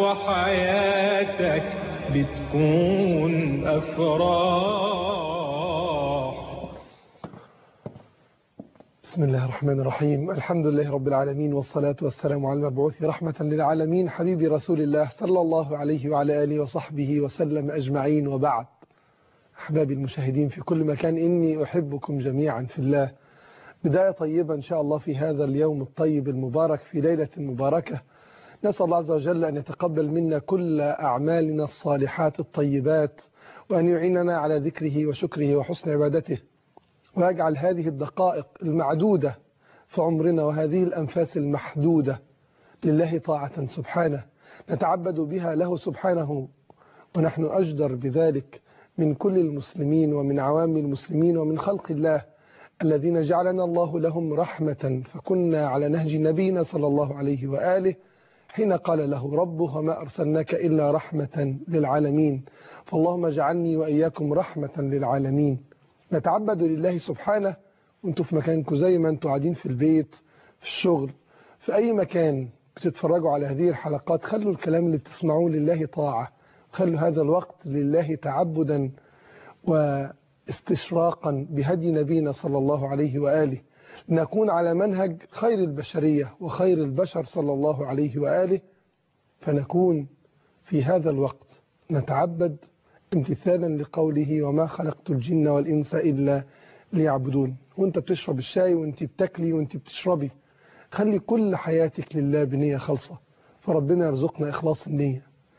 وحياتك بتكون أفراح. بسم الله الرحمن الرحيم. الحمد لله رب العالمين، والصلاة والسلام على المبعوث رحمة للعالمين حبيب رسول الله صلى الله عليه وعلى آله وصحبه وسلم أجمعين، وبعد. أحبابي المشاهدين في كل مكان، إني أحبكم جميعا في الله. بداية طيبة إن شاء الله في هذا اليوم الطيب المبارك في ليلة مباركة. نسأل الله عز وجل أن يتقبل منا كل أعمالنا الصالحات الطيبات، وأن يعيننا على ذكره وشكره وحسن عبادته، ويجعل هذه الدقائق المعدودة في عمرنا وهذه الأنفاس المحدودة لله طاعة سبحانه نتعبد بها له سبحانه، ونحن أجدر بذلك من كل المسلمين ومن عوام المسلمين ومن خلق الله الذين جعلنا الله لهم رحمة، فكنا على نهج نبينا صلى الله عليه وآله حين قال له ربه: وما أرسلناك إلا رحمة للعالمين. فاللهم اجعلني وإياكم رحمة للعالمين. نتعبد لله سبحانه وانتوا في مكانكم، زي ما انتوا قاعدين في البيت، في الشغل، في أي مكان بتتفرجوا على هذه الحلقات. خلوا الكلام اللي بتسمعوه لله طاعة، خلوا هذا الوقت لله تعبدا واستشراقا بهدي نبينا صلى الله عليه وآله، نكون على منهج خير البشرية وخير البشر صلى الله عليه وآله، فنكون في هذا الوقت نتعبد امتثالا لقوله: وما خلقت الجن والإنس إلا ليعبدون. وانت بتشرب الشاي، وانت بتاكلي، وانت بتشربي، خلي كل حياتك لله بنية خالصة، فربنا يرزقنا إخلاص النية.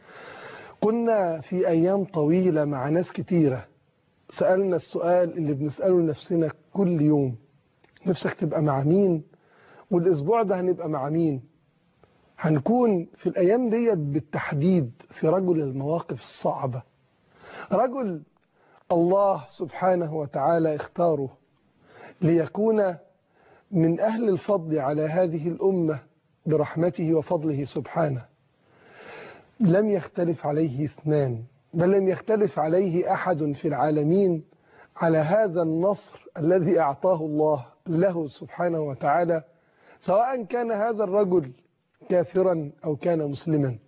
كنا في أيام طويلة مع ناس كتيرة سألنا السؤال اللي بنسأله لنفسنا كل يوم: نفسك تبقى مع مين؟ والأسبوع ده هنبقى مع مين؟ هنكون في الأيام ديت بالتحديد في رجل المواقف الصعبة، رجل الله سبحانه وتعالى اختاره ليكون من أهل الفضل على هذه الأمة برحمته وفضله سبحانه. لم يختلف عليه اثنان، بل لم يختلف عليه أحد في العالمين على هذا النصر الذي أعطاه الله له سبحانه وتعالى، سواء كان هذا الرجل كافرا أو كان مسلما.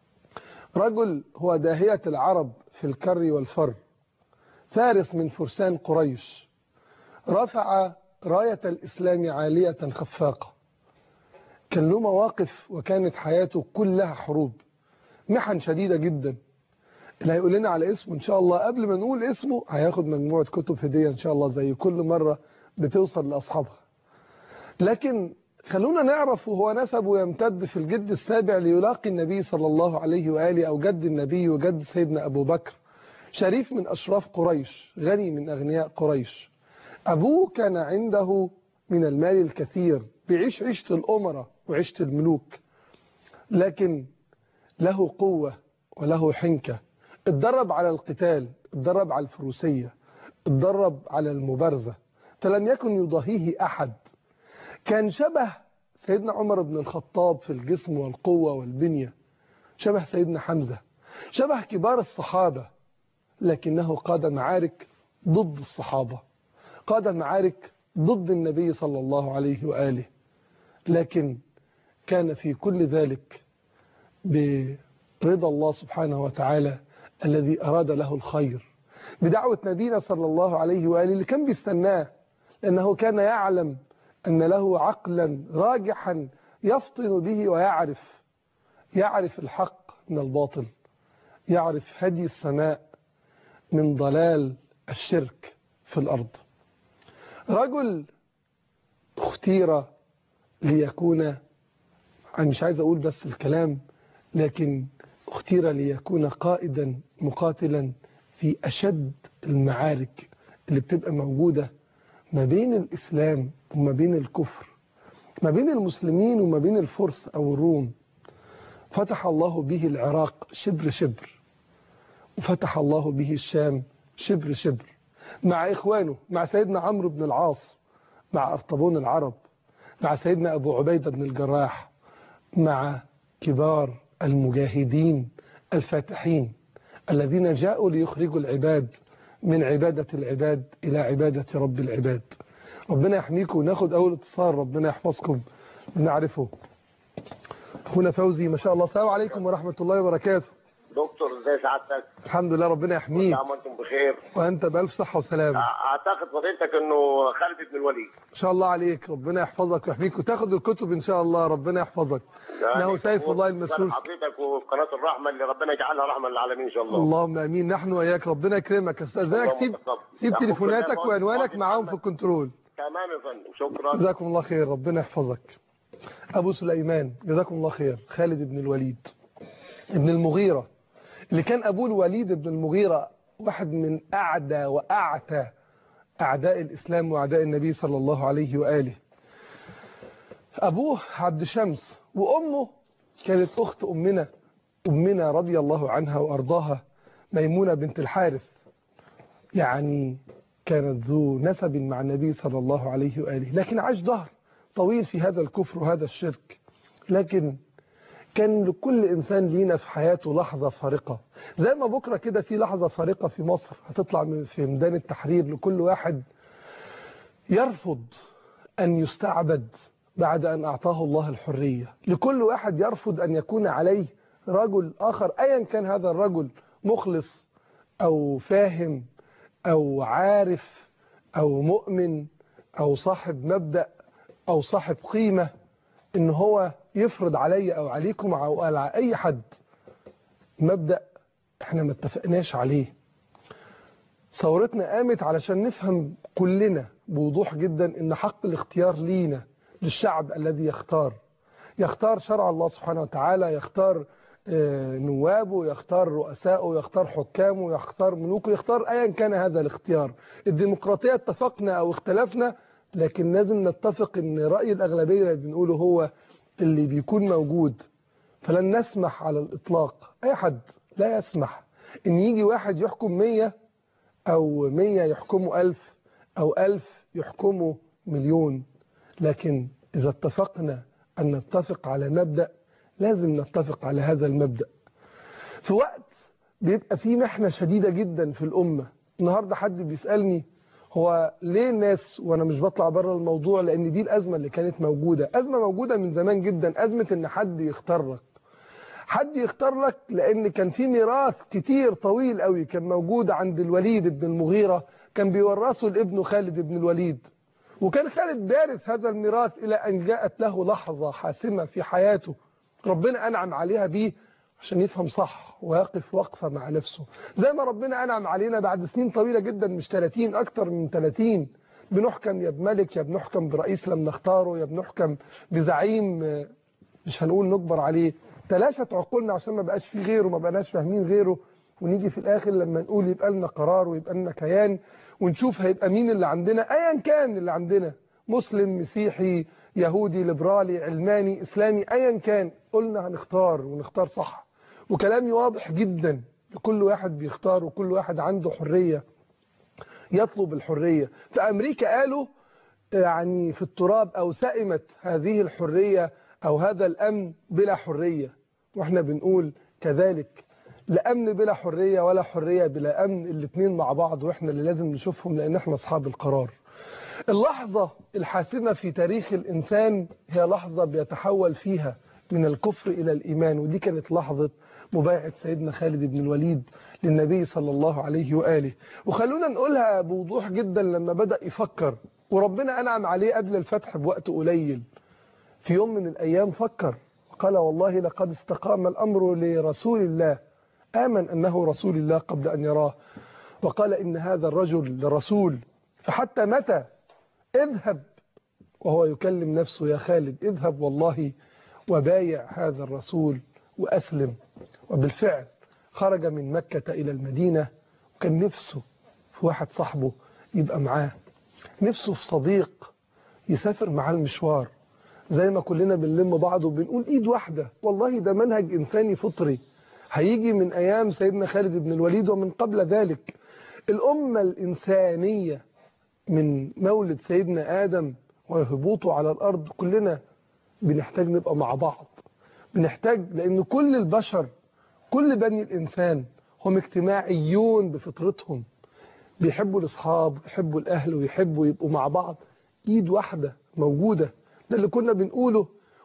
رجل هو داهية العرب في الكر والفر، فارس من فرسان قريش، رفع راية الإسلام عالية خفاقة. كان له مواقف وكانت حياته كلها حروب، محن شديدة جدا. اللي هيقول لنا على اسمه إن شاء الله قبل ما نقول اسمه هياخد مجموعة كتب هدية إن شاء الله، زي كل مرة بتوصل لأصحابها. لكن خلونا نعرف، وهو نسبه يمتد في الجد السابع ليلاقي النبي صلى الله عليه وآله، أو جد النبي وجد سيدنا أبو بكر، شريف من أشراف قريش، غني من أغنياء قريش. أبوه كان عنده من المال الكثير، بيعيش عيشة الأمراء وعيشة الملوك، لكن له قوة وله حنكة. اتدرب على القتال، اتدرب على الفروسية، اتدرب على المبارزة، فلم يكن يضاهيه أحد. كان شبه سيدنا عمر بن الخطاب في الجسم والقوة والبنية، شبه سيدنا حمزة، شبه كبار الصحابة، لكنه قاد معارك ضد الصحابة، قاد معارك ضد النبي صلى الله عليه وآله، لكن كان في كل ذلك برضا الله سبحانه وتعالى الذي أراد له الخير، بدعوة نبينا صلى الله عليه وآله اللي كان بيستناه، لأنه كان يعلم أن له عقلا راجحا يفطن به ويعرف الحق من الباطل، يعرف هدي السماء من ضلال الشرك في الأرض. رجل اختير ليكون، أنا مش عايز أقول بس الكلام، لكن اختير ليكون قائدا مقاتلا في أشد المعارك اللي بتبقى موجودة ما بين الإسلام وما بين الكفر، ما بين المسلمين وما بين الفرس أو الروم. فتح الله به العراق شبر شبر، وفتح الله به الشام شبر شبر، مع إخوانه، مع سيدنا عمرو بن العاص، مع أرطبون العرب، مع سيدنا أبو عبيدة بن الجراح، مع كبار المجاهدين الفاتحين الذين جاءوا ليخرجوا العباد من عبادة العباد إلى عبادة رب العباد. ربنا يحميكم. وناخد أول اتصال، ربنا يحفظكم ونعرفه. اخونا فوزي ما شاء الله. السلام عليكم ورحمة الله وبركاته. دكتور ازي سعادتك؟ الحمد لله ربنا يحميك. كل عام وانتم بخير. وانت بألف صحة وسلامة. اعتقد فضيلتك انه خالد بن الوليد. ان شاء الله عليك، ربنا يحفظك ويحميك وتاخد الكتب ان شاء الله، ربنا يحفظك. انه سيف الله المسلول. حضرتك وفي قناه الرحمه اللي ربنا يجعلها رحمه للعالمين ان شاء الله. اللهم امين، نحن واياك، ربنا يكرمك. استاذنك سيب تليفوناتك وعنوانك معاهم في الكنترول. تمام يا فندم، شكرا. جزاكم الله خير، ربنا يحفظك. ابو سليمان جزاكم الله خير. خالد بن الوليد ابن المغيرة، اللي كان ابوه الوليد بن المغيرة واحد من اعدى واعتى اعداء الاسلام واعداء النبي صلى الله عليه واله. ابوه عبد شمس، وامه كانت اخت امنا رضي الله عنها وارضاها ميمونة بنت الحارث، يعني كانت ذو نسب مع النبي صلى الله عليه واله، لكن عاش دهر طويل في هذا الكفر وهذا الشرك. لكن كان لكل إنسان لينا في حياته لحظة فارقة، زي ما بكرة كده في لحظة فارقة في مصر هتطلع في ميدان التحرير لكل واحد يرفض أن يستعبد بعد أن أعطاه الله الحرية، لكل واحد يرفض أن يكون عليه رجل آخر أيا كان هذا الرجل، مخلص أو فاهم أو عارف أو مؤمن أو صاحب مبدأ أو صاحب قيمة، إن هو يفرض علي أو عليكم أو على أي حد مبدأ احنا ما اتفقناش عليه. ثورتنا قامت علشان نفهم كلنا بوضوح جدا إن حق الاختيار لينا، للشعب الذي يختار شرع الله سبحانه وتعالى، يختار نوابه، يختار رؤسائه، يختار حكامه، يختار ملوكه، يختار أيا كان هذا الاختيار. الديمقراطية اتفقنا أو اختلفنا، لكن لازم نتفق ان رأي الأغلبية اللي بنقوله هو اللي بيكون موجود. فلن نسمح على الإطلاق، أي حد لا يسمح ان يجي واحد يحكم 100 أو 100 يحكموا 1000 أو 1000 يحكموا مليون. لكن إذا اتفقنا أن نتفق على مبدأ لازم نتفق على هذا المبدأ. في وقت بيبقى فيه محنة شديدة جدا في الأمة. النهاردة حد بيسألني هو ليه الناس، وانا مش بطلع بره الموضوع لان دي الازمه اللي كانت موجوده، ازمه موجوده من زمان جدا، ازمه ان حد يختار لك، لان كان في ميراث كتير طويل قوي كان موجود عند الوليد بن المغيرة، كان بيورثه لابنه خالد بن الوليد، وكان خالد دارس هذا الميراث الى ان جاءت له لحظه حاسمه في حياته ربنا انعم عليها بيه عشان يفهم صح ويقف وقفة مع نفسه، زي ما ربنا أنعم علينا بعد سنين طويلة جدا، مش 30، أكتر من 30، بنحكم يا بملك، يا بنحكم برئيس لم نختاره، يا بنحكم بزعيم مش هنقول نكبر عليه، تلاشت عقولنا عشان ما بقاش فيه غيره، ما بقناش فاهمين غيره، ونيجي في الآخر لما نقول يبقى لنا قرار ويبقى لنا كيان، ونشوف هيبقى مين اللي عندنا أيا كان اللي عندنا، مسلم، مسيحي، يهودي، ليبرالي، علماني، إسلامي، أيا كان، قلنا هنختار ونختار صح. وكلامي واضح جدا، كل واحد بيختار وكل واحد عنده حرية يطلب الحرية. في أمريكا قالوا يعني في التراب أو سئمت هذه الحرية أو هذا الأمن بلا حرية، وإحنا بنقول كذلك، لا أمن بلا حرية ولا حرية بلا أمن، الاثنين مع بعض، وإحنا اللي لازم نشوفهم لأن إحنا أصحاب القرار. اللحظة الحاسمة في تاريخ الإنسان هي لحظة بيتحول فيها من الكفر إلى الإيمان، ودي كانت لحظة مبايعة سيدنا خالد بن الوليد للنبي صلى الله عليه وآله. وخلونا نقولها بوضوح جدا، لما بدأ يفكر وربنا أنعم عليه قبل الفتح بوقت قليل، في يوم من الأيام فكر قال والله لقد استقام الأمر لرسول الله، آمن أنه رسول الله قبل أن يراه، وقال إن هذا الرجل لرسول، فحتى متى اذهب، وهو يكلم نفسه يا خالد اذهب والله وبايع هذا الرسول وأسلم. وبالفعل خرج من مكة إلى المدينة، وكان نفسه في واحد صاحبه يبقى معاه، نفسه في صديق يسافر معاه المشوار، زي ما كلنا بنلم بعض وبنقول إيد واحدة. والله ده منهج إنساني فطري هيجي من أيام سيدنا خالد بن الوليد ومن قبل ذلك. الأمة الإنسانية من مولد سيدنا آدم وهبوطه على الأرض كلنا بنحتاج نبقى مع بعض، بنحتاج، لأن كل البشر، كل بني الإنسان هم اجتماعيون بفطرتهم، بيحبوا الأصحاب ويحبوا الأهل ويحبوا يبقوا مع بعض، إيد واحدة موجودة. ده اللي كنا بنقوله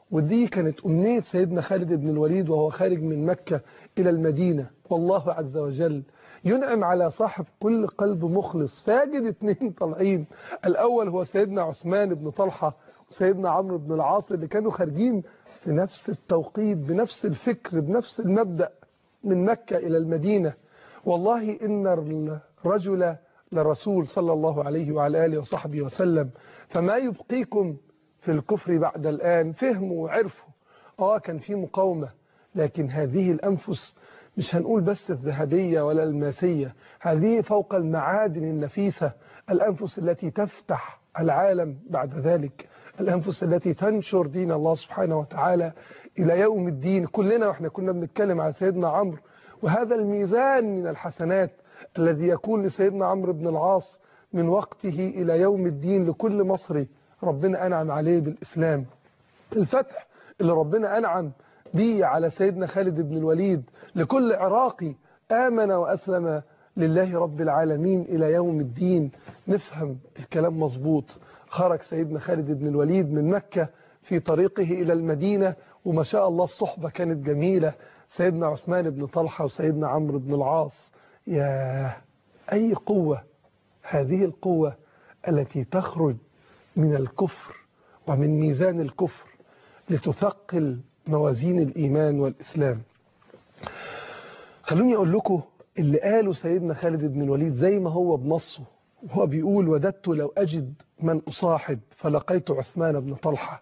ودي كانت أمنية سيدنا خالد بن الوليد وهو خارج من مكة إلى المدينة، والله عز وجل ينعم على صاحب كل قلب مخلص فيجد اتنين طالعين. الأول هو سيدنا عثمان بن طلحة وسيدنا عمرو بن العاص اللي كانوا خارجين في نفس التوقيت بنفس الفكر بنفس المبدأ من مكة إلى المدينة. والله إن الرجل لرسول صلى الله عليه وعلى آله وصحبه وسلم، فما يبقيكم في الكفر بعد الآن. فهموا وعرفوا كان في مقاومة، لكن هذه الأنفس مش هنقول بس الذهبية ولا الماسية، هذه فوق المعادن النفيسة، الأنفس التي تفتح العالم بعد ذلك، الأنفس التي تنشر دين الله سبحانه وتعالى إلى يوم الدين. كلنا وإحنا كنا بنتكلم على سيدنا عمرو، وهذا الميزان من الحسنات الذي يكون لسيدنا عمرو بن العاص من وقته إلى يوم الدين لكل مصري ربنا أنعم عليه بالإسلام. الفتح اللي ربنا أنعم به على سيدنا خالد بن الوليد لكل عراقي آمن وأسلم لله رب العالمين إلى يوم الدين. نفهم الكلام مظبوط. خرج سيدنا خالد بن الوليد من مكة في طريقه إلى المدينة، وما شاء الله الصحبة كانت جميلة، سيدنا عثمان بن طلحة وسيدنا عمرو بن العاص. يا أي قوة هذه القوة التي تخرج من الكفر ومن ميزان الكفر لتثقل موازين الإيمان والإسلام. خلوني أقول لكم اللي قاله سيدنا خالد بن الوليد زي ما هو بنصه، وهو بيقول: وددت لو أجد من أصاحب فلقيت عثمان بن طلحة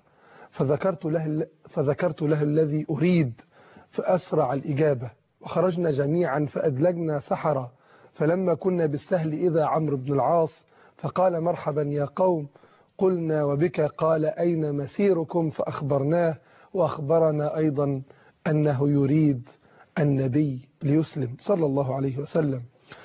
فذكرت له الذي أريد فأسرع الإجابة، وخرجنا جميعا فأدلجنا سحرا، فلما كنا بالسهل إذا عمرو بن العاص فقال: مرحبا يا قوم. قلنا: وبك؟ قال: أين مسيركم؟ فأخبرناه، وأخبرنا أيضا أنه يريد النبي ليسلم صلى الله عليه وسلم.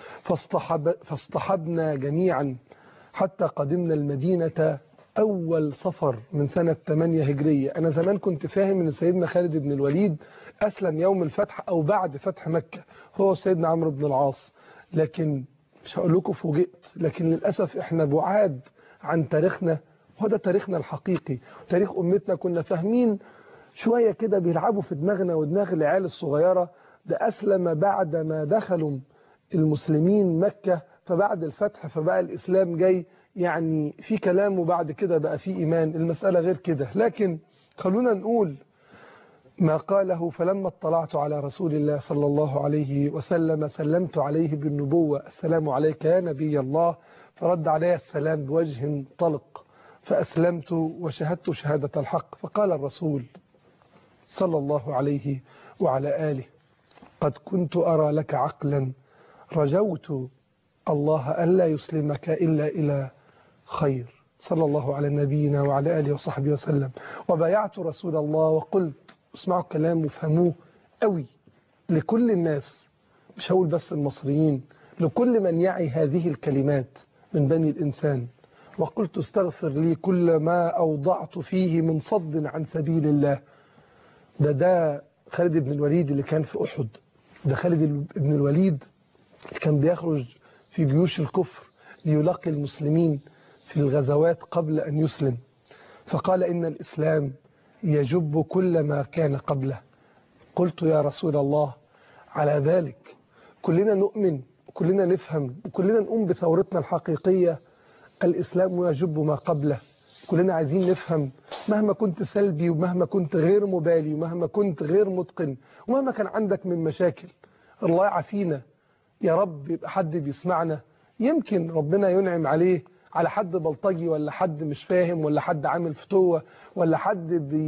فاصطحبنا جميعا حتى قدمنا المدينة أول صفر من سنة 8 هجرية. أنا زمان كنت فاهم أن سيدنا خالد بن الوليد أسلم يوم الفتح أو بعد فتح مكة هو سيدنا عمرو بن العاص، لكن مش هقول لكم فوجئت، لكن للأسف إحنا بعاد عن تاريخنا، وهذا تاريخنا الحقيقي وتاريخ أمتنا. كنا فاهمين شوية كده بيلعبوا في دماغنا ودماغ العيال الصغيرة، ده أسلم بعد ما دخلوا المسلمين مكة، فبعد الفتح فبقى الإسلام جاي يعني في كلام، وبعد كده بقى في إيمان. المسألة غير كده. لكن خلونا نقول ما قاله: فلما اطلعت على رسول الله صلى الله عليه وسلم سلمت عليه بالنبوة: السلام عليك يا نبي الله. فرد علي السلام بوجه طلق، فأسلمت وشهدت شهادة الحق. فقال الرسول صلى الله عليه وعلى آله: قد كنت أرى لك عقلا، رجوت الله ألا يسلمك إلا إلى خير. صلى الله على نبينا وعلى آله وصحبه وسلم. وبايعت رسول الله وقلت، اسمعوا الكلام وفهموه قوي لكل الناس، مش هقول بس المصريين، لكل من يعي هذه الكلمات من بني الإنسان. وقلت: استغفر لي كل ما أوضعت فيه من صد عن سبيل الله. ده خالد بن الوليد اللي كان في أحد، ده خالد بن الوليد اللي كان بيخرج في جيوش الكفر ليلاقي المسلمين في الغزوات قبل أن يسلم. فقال: إن الإسلام يجب كل ما كان قبله. قلت: يا رسول الله، على ذلك كلنا نؤمن وكلنا نفهم وكلنا نقوم بثورتنا الحقيقية، الإسلام يجب ما قبله. كلنا عايزين نفهم، مهما كنت سلبي ومهما كنت غير مبالي ومهما كنت غير متقن ومهما كان عندك من مشاكل، الله يعافينا يا رب. يبقى حد بيسمعنا يمكن ربنا ينعم عليه على حد بلطجي، ولا حد مش فاهم، ولا حد عامل فتوة، ولا حد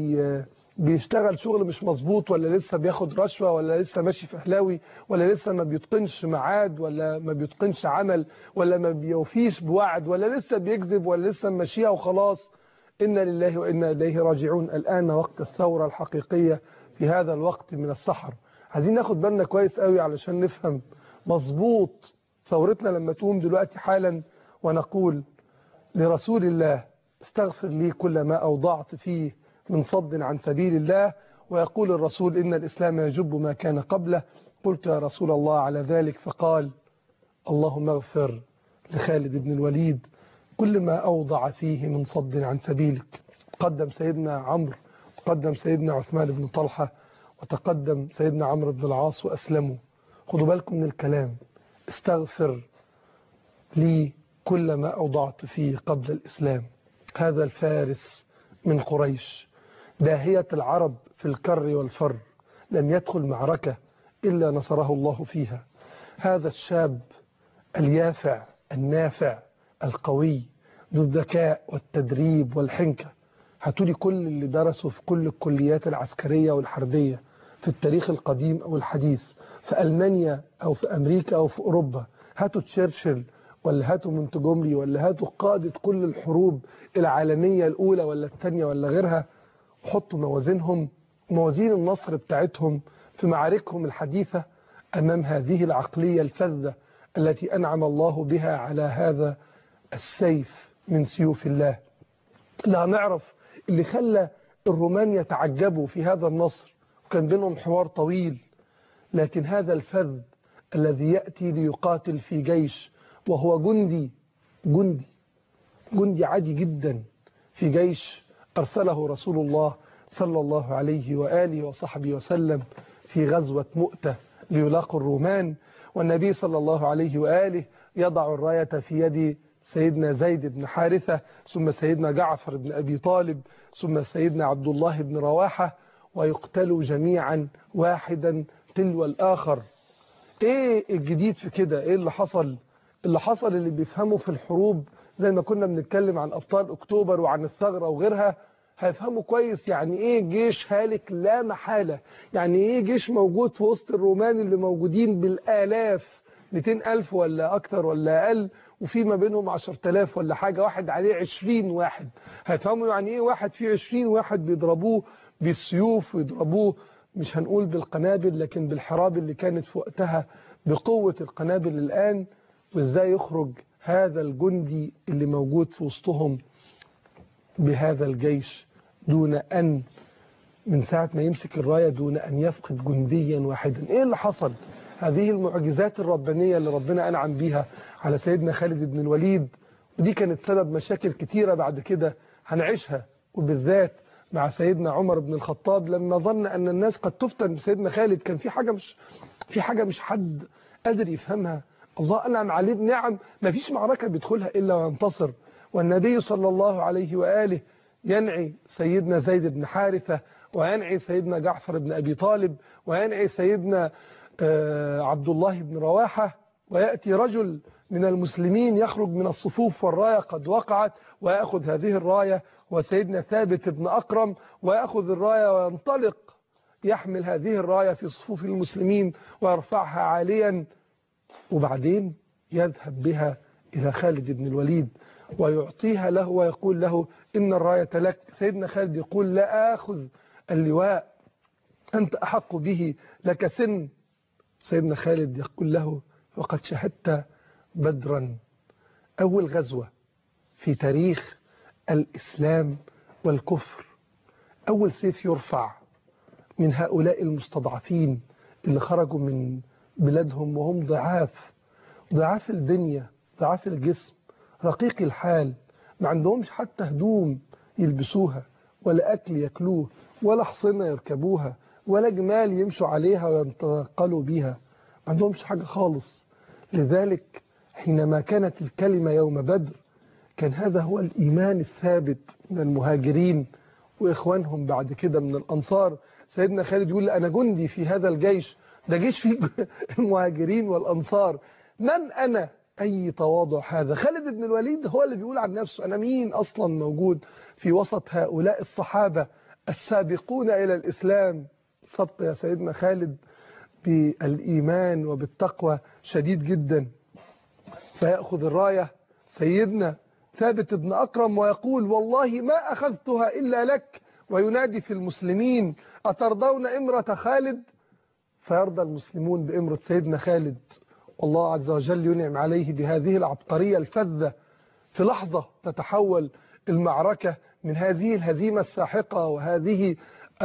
بيشتغل شغل مش مظبوط، ولا لسه بياخد رشوة، ولا لسه ماشي في هلاوي، ولا لسه ما بيتقنش ميعاد، ولا ما بيتقنش عمل، ولا ما بيوفيش بوعد، ولا لسه بيكذب، ولا لسه ماشيها وخلاص. إنا لله وإنا إليه راجعون. الآن وقت الثورة الحقيقية، في هذا الوقت من السحر. عايزين ناخد بالنا كويس قوي علشان نفهم مظبوط ثورتنا لما تقوم دلوقتي حالا، ونقول لرسول الله: استغفر لي كل ما أوضعت فيه من صد عن سبيل الله. ويقول الرسول: إن الإسلام يجب ما كان قبله. قلت: يا رسول الله، على ذلك؟ فقال: اللهم اغفر لخالد بن الوليد كل ما أوضع فيه من صد عن سبيلك. قدم سيدنا عمرو تقدم سيدنا عثمان بن طلحة وتقدم سيدنا عمرو بن العاص وأسلموا. خدوا بالكم من الكلام. استغفر لي كل ما أوضعت فيه قبل الإسلام. هذا الفارس من قريش داهية العرب في الكر والفر، لم يدخل معركة إلا نصره الله فيها. هذا الشاب اليافع النافع القوي ذو الذكاء والتدريب والحنكة. هاتولي كل اللي درسوا في كل الكليات العسكرية والحربية في التاريخ القديم أو الحديث، في ألمانيا أو في أمريكا أو في أوروبا. هاتوا تشرشل ولا هاتوا مونتجومري ولا هاتوا قادة كل الحروب العالمية الأولى ولا الثانية ولا غيرها، وحطوا موازينهم، موازين النصر بتاعتهم في معاركهم الحديثة أمام هذه العقلية الفذة التي أنعم الله بها على هذا السيف من سيوف الله. لا نعرف اللي خلى الرومان يتعجبوا في هذا النصر، وكان بينهم حوار طويل، لكن هذا الفذ الذي يأتي ليقاتل في جيش وهو جندي عادي جدا في جيش أرسله رسول الله صلى الله عليه وآله وصحبه وسلم في غزوة مؤتة ليلاقوا الرومان، والنبي صلى الله عليه وآله يضع الراية في يد سيدنا زيد بن حارثة، ثم سيدنا جعفر بن أبي طالب، ثم سيدنا عبد الله بن رواحة، ويقتلوا جميعا واحدا تلو الآخر. ايه الجديد في كده؟ ايه اللي حصل؟ اللي حصل اللي بيفهموا في الحروب زي ما كنا بنتكلم عن أبطال أكتوبر وعن الثغرة وغيرها هيفهموا كويس يعني ايه جيش هالك لا محالة، يعني ايه جيش موجود في وسط الرومان اللي موجودين بالآلاف، 200,000 ولا أكتر ولا أقل، وفي ما بينهم 10,000 ولا حاجة، واحد عليه 20 واحد. هيفهموا يعني ايه واحد فيه 20 واحد بيضربوه بالسيوف ويضربوه مش هنقول بالقنابل لكن بالحراب اللي كانت في وقتها بقوة القنابل الآن، وازاي يخرج هذا الجندي اللي موجود في وسطهم بهذا الجيش دون أن من ساعة ما يمسك الراية دون أن يفقد جنديا واحدا. ايه اللي حصل؟ هذه المعجزات الربانية اللي ربنا أنعم بيها على سيدنا خالد بن الوليد، ودي كانت سبب مشاكل كتيرة بعد كده هنعيشها، وبالذات مع سيدنا عمر بن الخطاب لما ظن أن الناس قد تفتن بسيدنا خالد. كان في حاجة مش حد قادر يفهمها. الله أنعم عليه بنعم ما فيش معركة بيدخلها إلا وينتصر، والنبي صلى الله عليه وآله ينعي سيدنا زيد بن حارثة، وينعي سيدنا جعفر بن أبي طالب، وينعي سيدنا عبد الله بن رواحة، ويأتي رجل من المسلمين يخرج من الصفوف والراية قد وقعت ويأخذ هذه الراية، وسيدنا ثابت بن أكرم ويأخذ الراية وينطلق يحمل هذه الراية في صفوف المسلمين ويرفعها عاليا، وبعدين يذهب بها إلى خالد بن الوليد ويعطيها له ويقول له إن الراية لك. سيدنا خالد يقول لا آخذ اللواء، أنت أحق به، لك سن. سيدنا خالد يقول له وقد شهدت بدرا، أول غزوة في تاريخ الإسلام والكفر، أول سيف يرفع من هؤلاء المستضعفين اللي خرجوا من بلادهم وهم ضعاف البنية، ضعاف الجسم، رقيق الحال، ما عندهمش حتى هدوم يلبسوها ولا أكل يأكلوه ولا حصنة يركبوها ولا جمال يمشوا عليها وينتقلوا بيها، ما عندهمش حاجة خالص. لذلك حينما كانت الكلمة يوم بدر كان هذا هو الإيمان الثابت من المهاجرين وإخوانهم بعد كده من الأنصار. سيدنا خالد يقول أنا جندي في هذا الجيش، ده جيش فيه المهاجرين والأنصار، من أنا؟ أي تواضع هذا. خالد بن الوليد هو اللي بيقول عن نفسه أنا مين أصلا موجود في وسط هؤلاء الصحابة السابقون إلى الإسلام. سبق يا سيدنا خالد بالإيمان وبالتقوى شديد جدا. فيأخذ الراية سيدنا ثابت بن أكرم ويقول والله ما أخذتها إلا لك، وينادي في المسلمين أترضون إمرة خالد؟ فيرضى المسلمون بإمرة سيدنا خالد، والله عز وجل ينعم عليه بهذه العبقرية الفذة. في لحظة تتحول المعركة من هذه الهزيمة الساحقة وهذه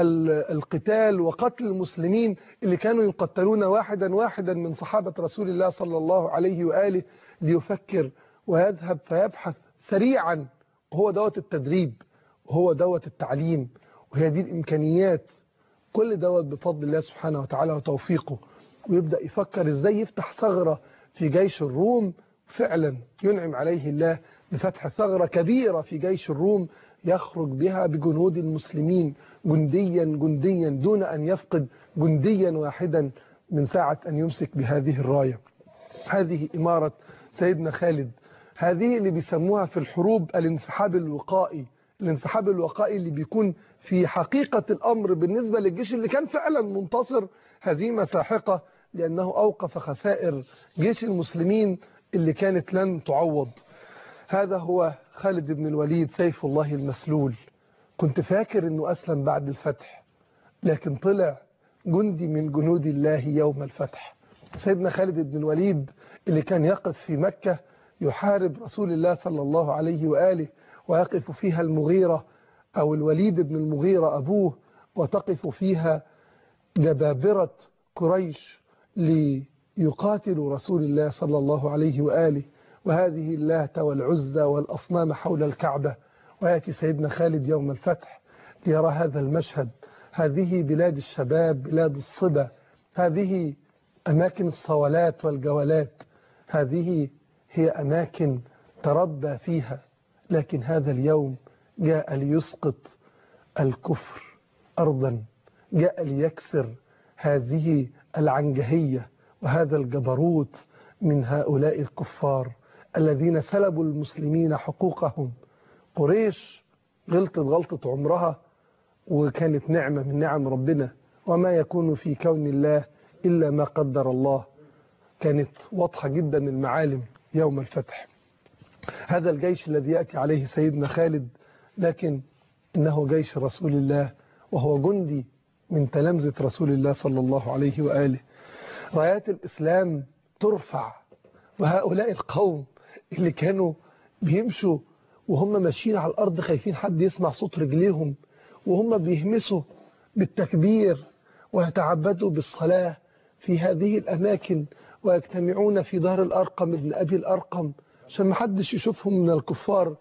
القتال وقتل المسلمين اللي كانوا يقتلون واحدا واحدا من صحابة رسول الله صلى الله عليه وآله، ليفكر ويذهب فيبحث سريعا. وهو دوت التدريب وهو دوت التعليم وهي دي الإمكانيات. كل دوت بفضل الله سبحانه وتعالى وتوفيقه. ويبدأ يفكر إزاي يفتح ثغرة في جيش الروم. فعلا ينعم عليه الله بفتح ثغرة كبيرة في جيش الروم، يخرج بها بجنود المسلمين جنديا جنديا دون أن يفقد جنديا واحدا من ساعة أن يمسك بهذه الراية. هذه إمارة سيدنا خالد، هذه اللي بيسموها في الحروب الانسحاب الوقائي. الانسحاب الوقائي اللي بيكون في حقيقة الأمر بالنسبة للجيش اللي كان فعلا منتصر هزيمة ساحقة، لأنه أوقف خسائر جيش المسلمين اللي كانت لن تعوض. هذا هو خالد بن الوليد سيف الله المسلول. كنت فاكر أنه أسلم بعد الفتح، لكن طلع جندي من جنود الله يوم الفتح. سيدنا خالد بن الوليد اللي كان يقف في مكة يحارب رسول الله صلى الله عليه وآله، ويقف فيها المغيرة أو الوليد بن المغيرة أبوه، وتقف فيها جبابرة قريش ليقاتلوا رسول الله صلى الله عليه وآله، وهذه اللات والعزى والأصنام حول الكعبة. ويأتي سيدنا خالد يوم الفتح ليرى هذا المشهد. هذه بلاد الشباب، بلاد الصبا، هذه أماكن الصولات والجولات، هذه هي أماكن تربى فيها. لكن هذا اليوم جاء ليسقط الكفر أرضا، جاء ليكسر هذه العنجهية وهذا الجبروت من هؤلاء الكفار الذين سلبوا المسلمين حقوقهم. قريش غلطت غلطة عمرها، وكانت نعمة من نعم ربنا، وما يكون في كون الله إلا ما قدر الله. كانت واضحة جدا المعالم يوم الفتح. هذا الجيش الذي يأتي عليه سيدنا خالد، لكن إنه جيش رسول الله، وهو جندي من تلامذة رسول الله صلى الله عليه وآله. رايات الإسلام ترفع، وهؤلاء القوم اللي كانوا بيمشوا وهم ماشيين على الأرض خايفين حد يسمع صوت رجليهم، وهم بيهمسوا بالتكبير ويتعبدوا بالصلاة في هذه الأماكن، ويجتمعون في دار الأرقم ابن أبي الأرقم عشان ما حدش يشوفهم من الكفار.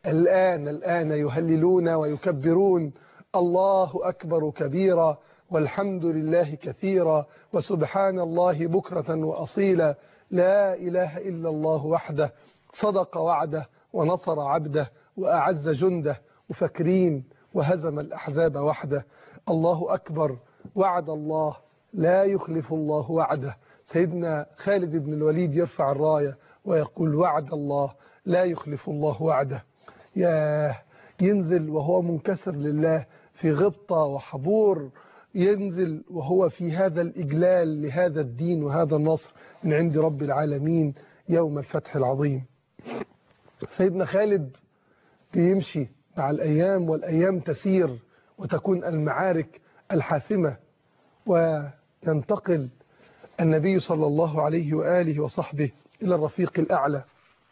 الآن يهللون ويكبرون الله أكبر كبيرا والحمد لله كثيرا وسبحان الله بكرة وأصيلا، لا إله إلا الله وحده صدق وعده ونصر عبده وأعز جنده، وفاكرين وهزم الأحزاب وحده. الله أكبر، وعد الله لا يخلف الله وعده. سيدنا خالد بن الوليد يرفع الراية ويقول وعد الله لا يخلف الله وعده. ينزل وهو منكسر لله في غبطة وحبور، ينزل وهو في هذا الإجلال لهذا الدين وهذا النصر من عند رب العالمين يوم الفتح العظيم. سيدنا خالد بيمشي مع الأيام، والأيام تسير وتكون المعارك الحاسمة، وينتقل النبي صلى الله عليه وآله وصحبه إلى الرفيق الأعلى.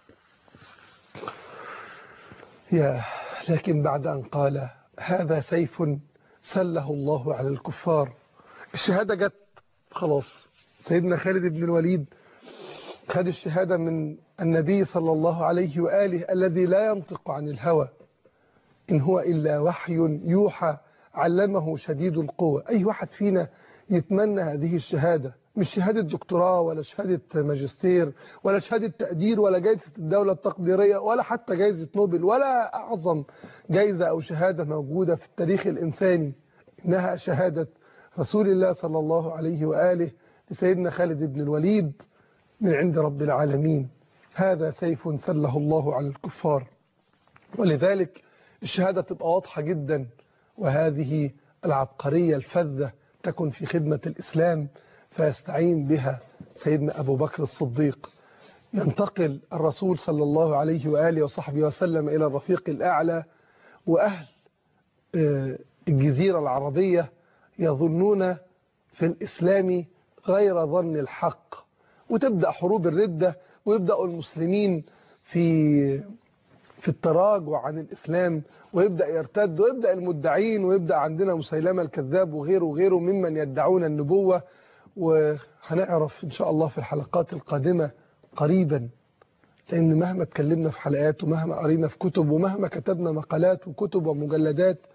لكن بعد أن قال هذا سيف سله الله على الكفار، الشهادة جت خلاص. سيدنا خالد بن الوليد خد الشهادة من النبي صلى الله عليه وآله الذي لا ينطق عن الهوى، إن هو إلا وحي يوحى علمه شديد القوة. أي واحد فينا يتمنى هذه الشهادة، مش شهادة دكتوراه ولا شهادة ماجستير ولا شهادة تقدير ولا جائزة الدولة التقديرية ولا حتى جائزة نوبل ولا أعظم جائزة أو شهادة موجودة في التاريخ الإنساني. إنها شهادة رسول الله صلى الله عليه وآله لسيدنا خالد بن الوليد من عند رب العالمين. هذا سيف سله الله على الكفار. ولذلك الشهادة تبقى واضحة جدا، وهذه العبقرية الفذة تكن في خدمة الإسلام، فيستعين بها سيدنا أبو بكر الصديق. ينتقل الرسول صلى الله عليه وآله وصحبه وسلم إلى الرفيق الأعلى، وأهل الجزيرة العربية يظنون في الإسلام غير ظن الحق، وتبدأ حروب الردة، ويبدأ المسلمين في التراجع عن الإسلام، ويبدأ يرتد، ويبدأ المدعين، ويبدأ عندنا مسيلمة الكذاب وغيره وغيره ممن يدعون النبوة. وهنعرف إن شاء الله في الحلقات القادمة قريبا، لأن مهما اتكلمنا في حلقات ومهما قرينا في كتب ومهما كتبنا مقالات وكتب ومجلدات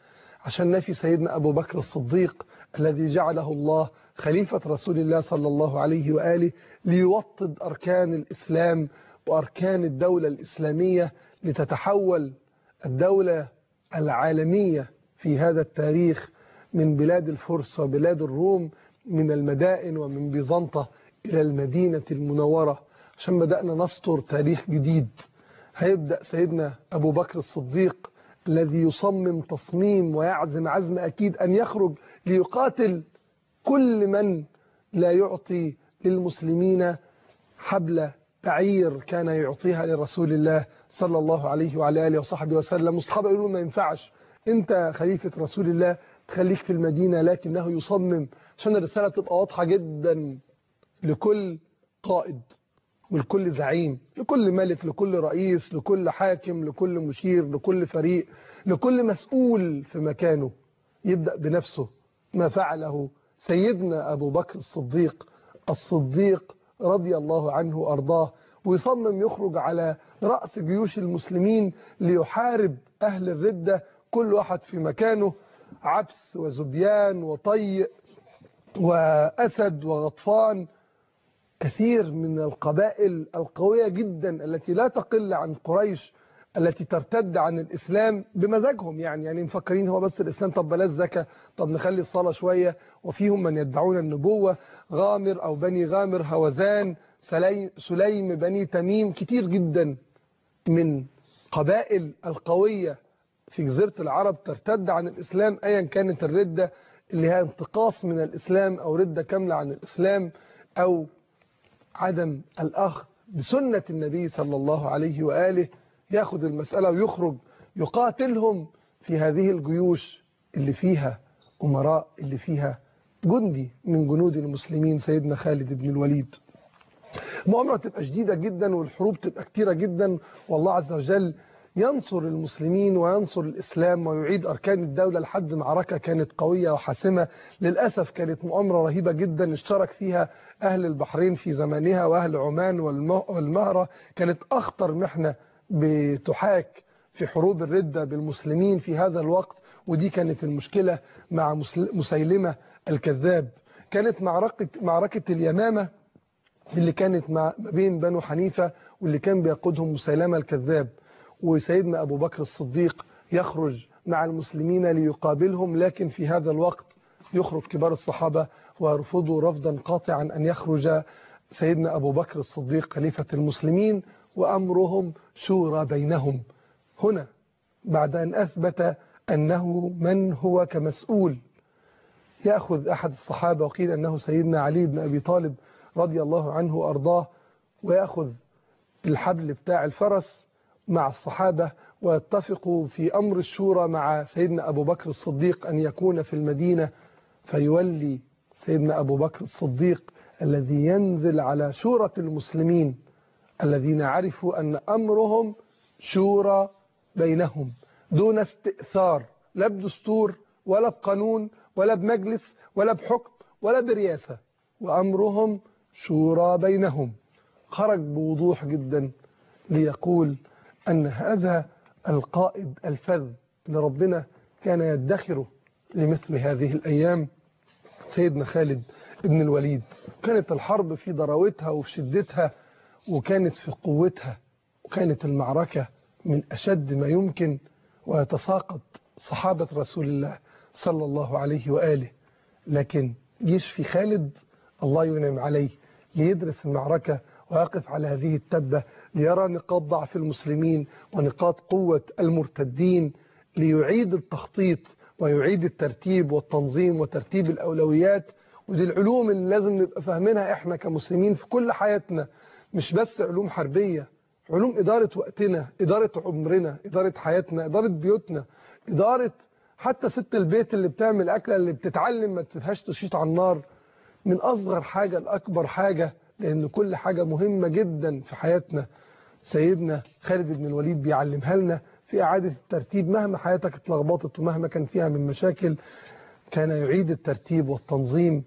عشان نفي سيدنا أبو بكر الصديق الذي جعله الله خليفة رسول الله صلى الله عليه وآله ليوطد أركان الإسلام وأركان الدولة الإسلامية لتتحول الدولة العالمية في هذا التاريخ من بلاد الفرس وبلاد الروم، من المدائن ومن بيزنطة إلى المدينة المنورة، عشان بدأنا نسطر تاريخ جديد. هيبدأ سيدنا أبو بكر الصديق الذي يصمم تصميم ويعزم عزم أكيد أن يخرج ليقاتل كل من لا يعطي للمسلمين حبل بعير كان يعطيها لرسول الله صلى الله عليه وعلى آله وصحبه وسلم. والصحابة يقولون ما ينفعش، أنت خليفة رسول الله تخليك في المدينة، لكنه يصمم عشان الرسالة تبقى واضحة جدا لكل قائد ولكل زعيم، لكل ملك، لكل رئيس، لكل حاكم، لكل مشير، لكل فريق، لكل مسؤول في مكانه، يبدأ بنفسه ما فعله سيدنا أبو بكر الصديق رضي الله عنه وأرضاه، ويصمم يخرج على رأس جيوش المسلمين ليحارب أهل الردة، كل واحد في مكانه، عبس وزبيان وطيء وأسد وغطفان، كثير من القبائل القوية جدا التي لا تقل عن قريش التي ترتد عن الإسلام بمزاجهم. يعني مفكرين هو بس الإسلام، طب بلاش زكاة، طب نخلي الصلاة شوية. وفيهم من يدعون النبوة، غامر أو بني غامر، هوزان، سليم بني تميم، كتير جدا من قبائل القوية في جزيرة العرب ترتد عن الإسلام، أيا كانت الردة اللي هي انتقاص من الإسلام أو ردة كاملة عن الإسلام أو عدم الأخذ بسنة النبي صلى الله عليه وآله، ياخد المسألة ويخرج يقاتلهم في هذه الجيوش اللي فيها أمراء، اللي فيها جندي من جنود المسلمين سيدنا خالد بن الوليد. المؤامرة تبقى شديدة جدا والحروب تبقى كتيرة جدا، والله عز وجل ينصر المسلمين وينصر الإسلام ويعيد أركان الدولة لحد معركة كانت قوية وحاسمة. للأسف كانت مؤامرة رهيبة جدا اشترك فيها أهل البحرين في زمانها وأهل عمان والمهرة، كانت أخطر محنة بتحاك في حروب الردة بالمسلمين في هذا الوقت، ودي كانت المشكلة مع مسيلمة الكذاب. كانت معركة اليمامة اللي كانت ما بين بنو حنيفة واللي كان بيقودهم مسيلمة الكذاب، وسيدنا أبو بكر الصديق يخرج مع المسلمين ليقابلهم، لكن في هذا الوقت يخرج كبار الصحابة ويرفضوا رفضا قاطعا أن يخرج سيدنا أبو بكر الصديق خليفة المسلمين، وأمرهم شورى بينهم. هنا بعد أن أثبت أنه من هو كمسؤول، يأخذ أحد الصحابة وقيل أنه سيدنا علي بن أبي طالب رضي الله عنه وأرضاه، ويأخذ الحبل بتاع الفرس مع الصحابة ويتفقوا في أمر الشورى مع سيدنا أبو بكر الصديق أن يكون في المدينة، فيولي سيدنا أبو بكر الصديق الذي ينزل على شورى المسلمين الذين عرفوا أن أمرهم شورى بينهم دون استئثار، لا بدستور ولا بقانون ولا بمجلس ولا بحكم ولا برياسة، وأمرهم شورى بينهم. خرج بوضوح جدا ليقول أن هذا القائد الفذ اللي ربنا كان يدخره لمثل هذه الأيام سيدنا خالد بن الوليد. كانت الحرب في ضراوتها وفي شدتها وكانت في قوتها، وكانت المعركة من أشد ما يمكن، ويتساقط صحابة رسول الله صلى الله عليه وآله، لكن جيش في خالد الله ينعم عليه ليدرس المعركة ويقف على هذه التبة ليرى نقاط ضعف المسلمين ونقاط قوة المرتدين، ليعيد التخطيط ويعيد الترتيب والتنظيم وترتيب الأولويات. ودي العلوم اللي لازم نبقى فاهمينها احنا كمسلمين في كل حياتنا، مش بس علوم حربية، علوم إدارة وقتنا، إدارة عمرنا، إدارة حياتنا، إدارة بيوتنا، إدارة حتى ست البيت اللي بتعمل أكلة، اللي بتتعلم ما تسيبهاش تشيط على النار، من أصغر حاجة لأكبر حاجة، لأن كل حاجة مهمة جدا في حياتنا. سيدنا خالد بن الوليد بيعلمها لنا في إعادة الترتيب، مهما حياتك اتلخبطت ومهما كان فيها من مشاكل، كان يعيد الترتيب والتنظيم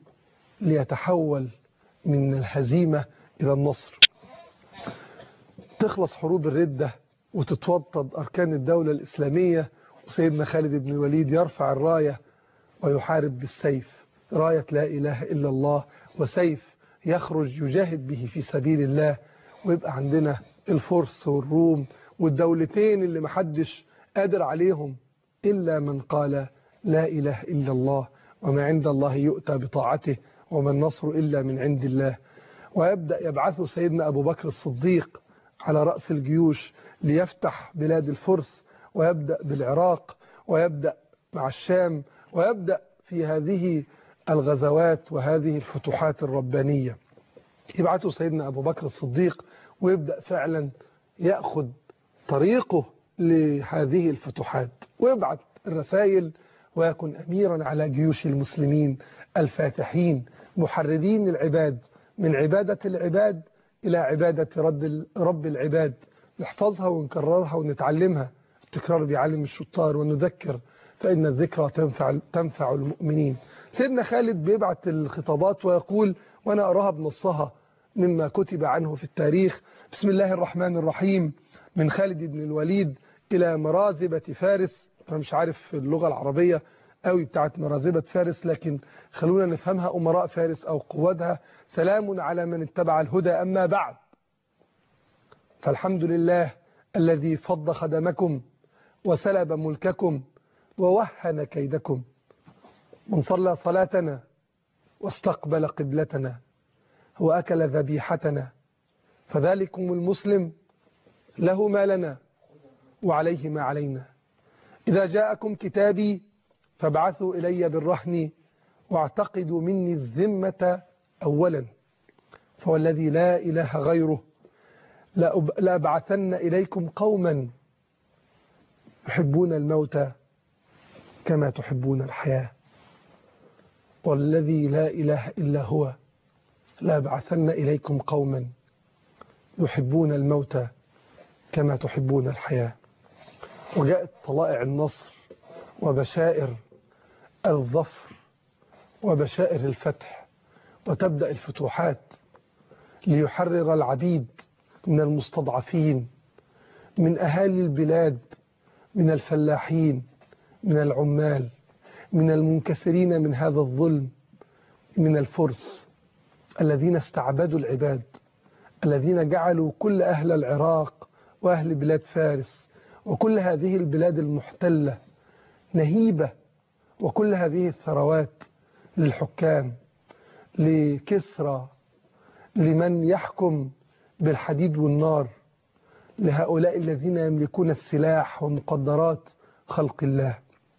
ليتحول من الهزيمة إلى النصر. تخلص حروب الردة وتتوطد أركان الدولة الإسلامية، وسيدنا خالد بن الوليد يرفع الراية ويحارب بالسيف، راية لا إله إلا الله، وسيف يخرج يجاهد به في سبيل الله. ويبقى عندنا الفرس والروم والدولتين اللي محدش قادر عليهم إلا من قال لا إله إلا الله، وما عند الله يؤتى بطاعته، وما النصر إلا من عند الله. ويبدأ يبعث سيدنا أبو بكر الصديق على رأس الجيوش ليفتح بلاد الفرس، ويبدأ بالعراق، ويبدأ مع الشام، ويبدأ في هذه الغزوات وهذه الفتوحات الربانية. يبعثه سيدنا أبو بكر الصديق ويبدأ فعلا يأخذ طريقه لهذه الفتوحات، ويبعث الرسائل، ويكون أميرا على جيوش المسلمين الفاتحين محررين العباد من عبادة العباد إلى عبادة رب العباد. نحفظها ونكررها ونتعلمها، التكرار بيعلم الشطار، ونذكر فإن الذكرى تنفع المؤمنين. سيدنا خالد بيبعت الخطابات ويقول، وأنا أراها بنصها مما كتب عنه في التاريخ: بسم الله الرحمن الرحيم، من خالد بن الوليد إلى مرازبة فارس. أنا مش عارف اللغة العربية قوي بتاعت مرازبة فارس، لكن خلونا نفهمها أمراء فارس أو قوادها. سلام على من اتبع الهدى، أما بعد، فالحمد لله الذي فض خدمكم وسلب ملككم ووهن كيدكم، من صلى صلاتنا واستقبل قبلتنا وأكل ذبيحتنا، فذلكم المسلم له ما لنا وعليه ما علينا. إذا جاءكم كتابي فابعثوا إلي بالرهن واعتقدوا مني الذمة أولا، فوالذي لا إله غيره لأبعثن إليكم قوما يحبون الموت كما تحبون الحياة، والذي لا إله إلا هو لأبعثن إليكم قوما يحبون الموت كما تحبون الحياة. وجاءت طلائع النصر وبشائر الظفر وبشائر الفتح، وتبدأ الفتوحات ليحرر العبيد من المستضعفين، من أهالي البلاد، من الفلاحين، من العمال، من المنكسرين من هذا الظلم، من الفرس الذين استعبدوا العباد، الذين جعلوا كل أهل العراق وأهل بلاد فارس وكل هذه البلاد المحتلة نهيبة، وكل هذه الثروات للحكام، لكسرى، لمن يحكم بالحديد والنار، لهؤلاء الذين يملكون السلاح ومقدرات خلق الله.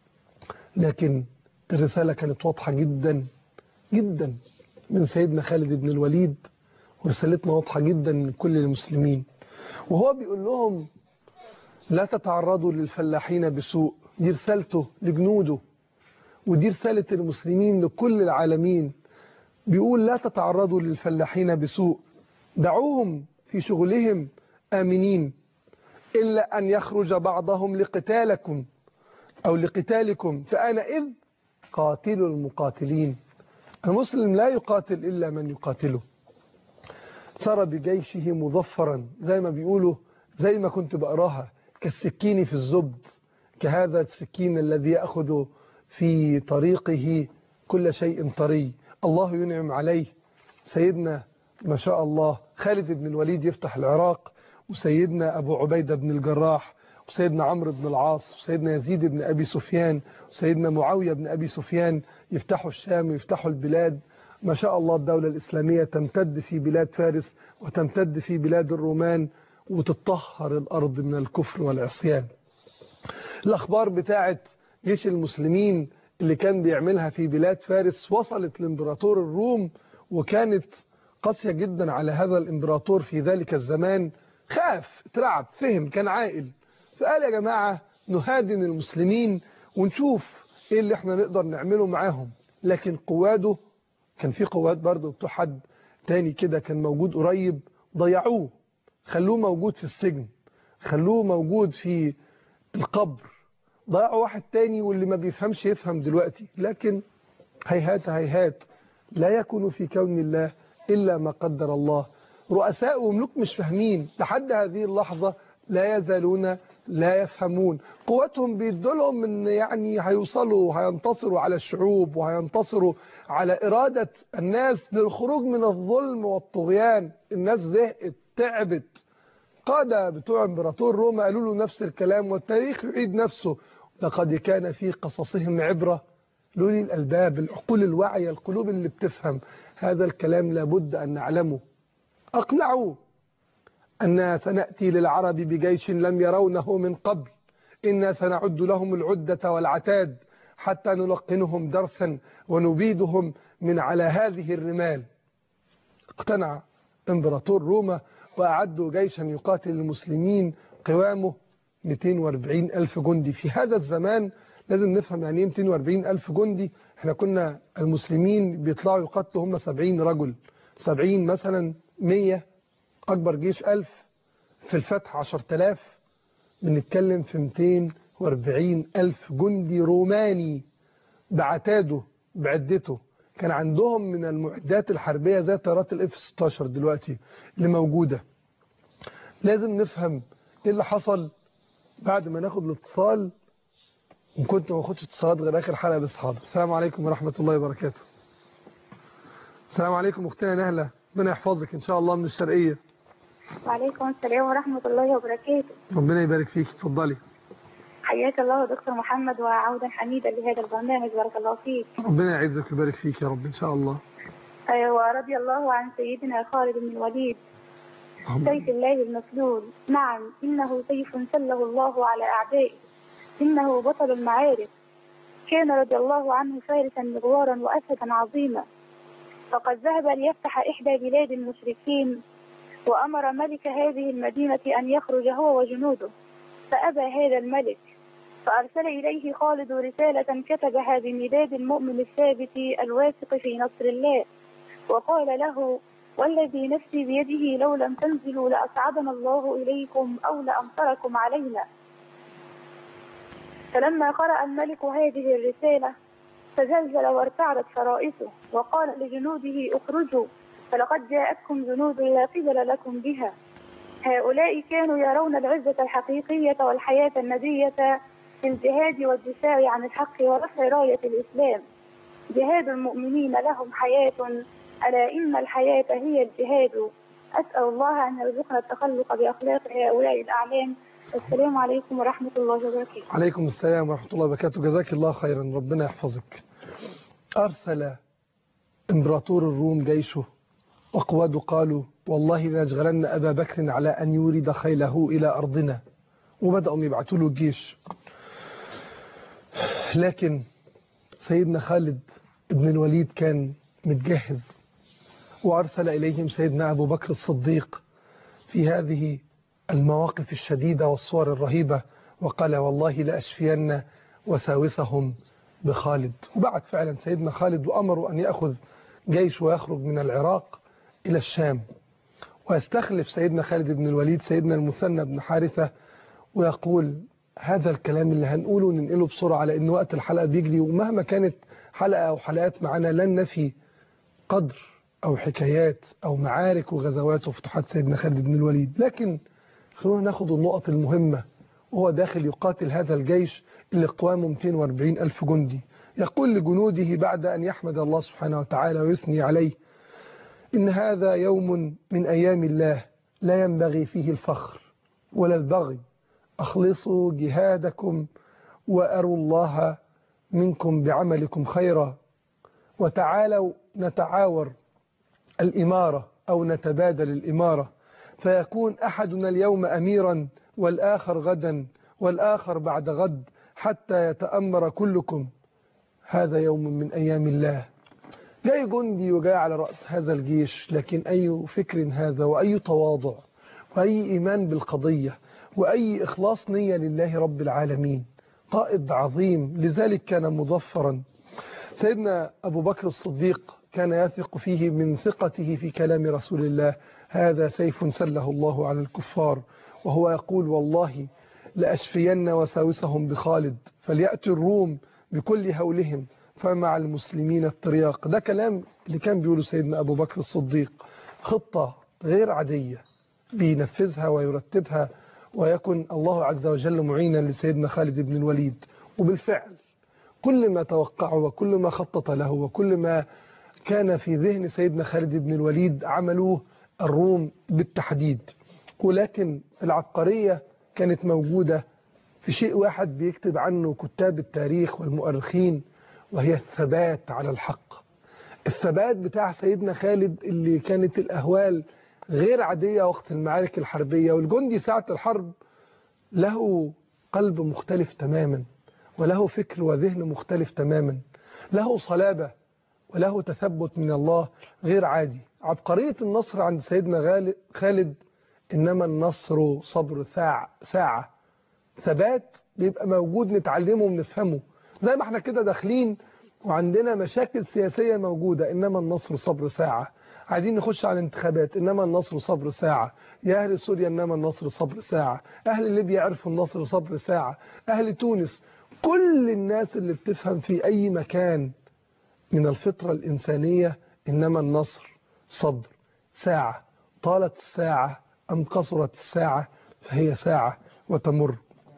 لكن الرسالة كانت واضحة جدا جدا من سيدنا خالد بن الوليد، ورسالتنا واضحة جدا من كل المسلمين. وهو بيقول لهم لا تتعرضوا للفلاحين بسوء، دي رسالته لجنوده، ودي رسالة المسلمين لكل العالمين. بيقول لا تتعرضوا للفلاحين بسوء، دعوهم في شغلهم آمنين، إلا أن يخرج بعضهم لقتالكم أو لقتالكم، فأنا إذ قاتل المقاتلين. المسلم لا يقاتل إلا من يقاتله. سار بجيشه مظفرا، زي ما بيقولوا، زي ما كنت بقراها، كالسكين في الزبد، كهذا السكين الذي يأخذ في طريقه كل شيء طري. الله ينعم عليه. سيدنا ما شاء الله خالد بن الوليد يفتح العراق، وسيدنا أبو عبيدة بن الجراح، وسيدنا عمرو بن العاص، وسيدنا يزيد بن أبي سفيان، وسيدنا معاوية بن أبي سفيان يفتحوا الشام ويفتحوا البلاد. ما شاء الله الدولة الإسلامية تمتد في بلاد فارس وتمتد في بلاد الرومان، وتطهر الأرض من الكفر والعصيان. الأخبار بتاعت جيش المسلمين اللي كان بيعملها في بلاد فارس وصلت لإمبراطور الروم، وكانت قاسية جدا على هذا الإمبراطور في ذلك الزمان. خاف، اترعب، فهم، كان عاقل، فقال يا جماعة نهادن المسلمين ونشوف ايه اللي احنا نقدر نعمله معاهم. لكن قواده، كان في قوات برضه بتوع حد تاني كده كان موجود قريب، ضيعوه، خلوه موجود في السجن، خلوه موجود في القبر، ضيعوا واحد تاني، واللي ما بيفهمش يفهم دلوقتي. لكن هيهات هيهات، لا يكون في كون الله إلا ما قدر الله. رؤساء وملوك مش فاهمين لحد هذه اللحظة، لا يزالون لا يفهمون. قوتهم بيدولهم ان يعني هيوصلوا هينتصروا على الشعوب وهينتصروا على إرادة الناس للخروج من الظلم والطغيان. الناس زهقت تعبت. قادة بتوع امبراطور روما قالوا له نفس الكلام، والتاريخ يعيد نفسه. لقد كان في قصصهم عبرة لأولي الألباب، العقول الواعية، القلوب اللي بتفهم. هذا الكلام لابد أن نعلمه. أقنعوا أننا سنأتي للعرب بجيش لم يرونه من قبل، إنا سنعد لهم العدة والعتاد حتى نلقنهم درسا ونبيدهم من على هذه الرمال. اقتنع امبراطور روما وأعدوا جيشا يقاتل المسلمين قوامه 240 ألف جندي. في هذا الزمان لازم نفهم يعني ايه 240 ألف جندي. احنا كنا المسلمين بيطلعوا يقاتلوا هم 70 رجل، 70 مثلا 100، أكبر جيش 1000، في الفتح 10,000. بنتكلم في 240 ألف جندي روماني بعتاده بعدته. كان عندهم من المعدات الحربية زي طيارات الاف 16 دلوقتي اللي موجودة. لازم نفهم ايه اللي حصل بعد ما ناخد الاتصال. وكنت ما اخدش اتصالات غير اخر حلقة بس. حاضر. السلام عليكم ورحمة الله وبركاته. السلام عليكم اختنا نهلة، ربنا يحفظك ان شاء الله من الشرقية. وعليكم السلام ورحمة الله وبركاته. ربنا يبارك فيك، اتفضلي. حياك الله دكتور محمد وعودا حميدا لهذا البرنامج، بارك الله فيك. ربنا يعزك ويبارك فيك يا رب ان شاء الله. ورضي الله عن سيدنا خالد بن الوليد سيف الله المسلول. نعم، إنه سيف سله الله على أعدائه، إنه بطل المعارك. كان رضي الله عنه فارسا مغوارا وأسدا عظيما، فقد ذهب ليفتح إحدى بلاد المشركين، وأمر ملك هذه المدينة أن يخرج هو وجنوده، فأبى هذا الملك، فأرسل إليه خالد رسالة كتبها بمداد المؤمن الثابت الواثق في نصر الله، وقال له: والذي نفسي بيده لو لم تنزلوا لأصعدنا الله إليكم أو لأمطركم علينا. فلما قرأ الملك هذه الرسالة تزلزل وارتعدت فرائسه، وقال لجنوده: اخرجوا، فلقد جاءتكم جنود لا قبل لكم بها. هؤلاء كانوا يرون العزة الحقيقية والحياة الندية في الجهاد والدفاع عن الحق ورفع راية الإسلام. جهاد المؤمنين لهم حياة، ألا إن الحياة هي الجهاد. أسأل الله أن يرزقنا التخلق بأخلاق هؤلاء الأعلام. السلام عليكم ورحمة الله وبركاته. عليكم السلام ورحمة الله وبركاته. جزاك الله خيرا، ربنا يحفظك. أرسل إمبراطور الروم جيشه، وقواده قالوا: والله لنجعلن أبا بكر على أن يورد خيله إلى أرضنا. وبدأوا يبعثوا له الجيش. لكن سيدنا خالد بن الوليد كان متجهز، وأرسل إليهم سيدنا أبو بكر الصديق في هذه المواقف الشديدة والصور الرهيبة، وقال: والله لأشفين وساوسهم بخالد. وبعد فعلا سيدنا خالد وأمروا أن يأخذ جيش ويخرج من العراق إلى الشام، ويستخلف سيدنا خالد بن الوليد سيدنا المثنى بن حارثة، ويقول هذا الكلام اللي هنقوله ننقله بسرعة لأن وقت الحلقة بيجري، ومهما كانت حلقة أو حلقات معنا لن نفي قدر أو حكايات أو معارك وغزوات وفتوحات سيدنا خالد بن الوليد. لكن خلونا ناخد النقط المهمة. وهو داخل يقاتل هذا الجيش اللي قوامه 240 ألف جندي، يقول لجنوده بعد أن يحمد الله سبحانه وتعالى ويثني عليه: إن هذا يوم من أيام الله لا ينبغي فيه الفخر ولا البغي، أخلصوا جهادكم وأروا الله منكم بعملكم خيرا، وتعالوا نتعاور الإمارة أو نتبادل الإمارة، فيكون أحدنا اليوم أميرا والآخر غدا والآخر بعد غد، حتى يتأمر كلكم. هذا يوم من أيام الله. جاي جندي وجاي على رأس هذا الجيش، لكن أي فكر هذا وأي تواضع وأي إيمان بالقضية وأي إخلاص نية لله رب العالمين. قائد عظيم، لذلك كان مظفرا. سيدنا أبو بكر الصديق كان يثق فيه من ثقته في كلام رسول الله: هذا سيف سله الله على الكفار. وهو يقول: والله لأشفين وساوسهم بخالد، فليأتوا الروم بكل هولهم فمع المسلمين الترياق. ده كلام اللي كان بيقوله سيدنا أبو بكر الصديق. خطة غير عادية بينفذها ويرتبها ويكن الله عز وجل معينا لسيدنا خالد بن الوليد. وبالفعل كل ما توقعه وكل ما خطط له وكل ما كان في ذهن سيدنا خالد بن الوليد عملوه الروم بالتحديد. ولكن العبقرية كانت موجودة في شيء واحد بيكتب عنه كتاب التاريخ والمؤرخين، وهي الثبات على الحق. الثبات بتاع سيدنا خالد اللي كانت الأهوال غير عادية وقت المعارك الحربية، والجندي ساعة الحرب له قلب مختلف تماما، وله فكر وذهن مختلف تماما، له صلابة وله تثبت من الله غير عادي. عبقرية النصر عند سيدنا خالد إنما النصر صبر ساعة. ثبات بيبقى موجود نتعلمه ونفهمه، زي ما احنا كده داخلين وعندنا مشاكل سياسية موجودة، إنما النصر صبر ساعة. عايزين نخش على الانتخابات، إنما النصر صبر ساعة. يا أهل سوريا إنما النصر صبر ساعة. أهل ليبيا عرفوا النصر صبر ساعة. أهل تونس، كل الناس اللي بتفهم في أي مكان من الفطرة الإنسانية إنما النصر صبر ساعة. طالت الساعة أم قصرت الساعة فهي ساعة وتمر.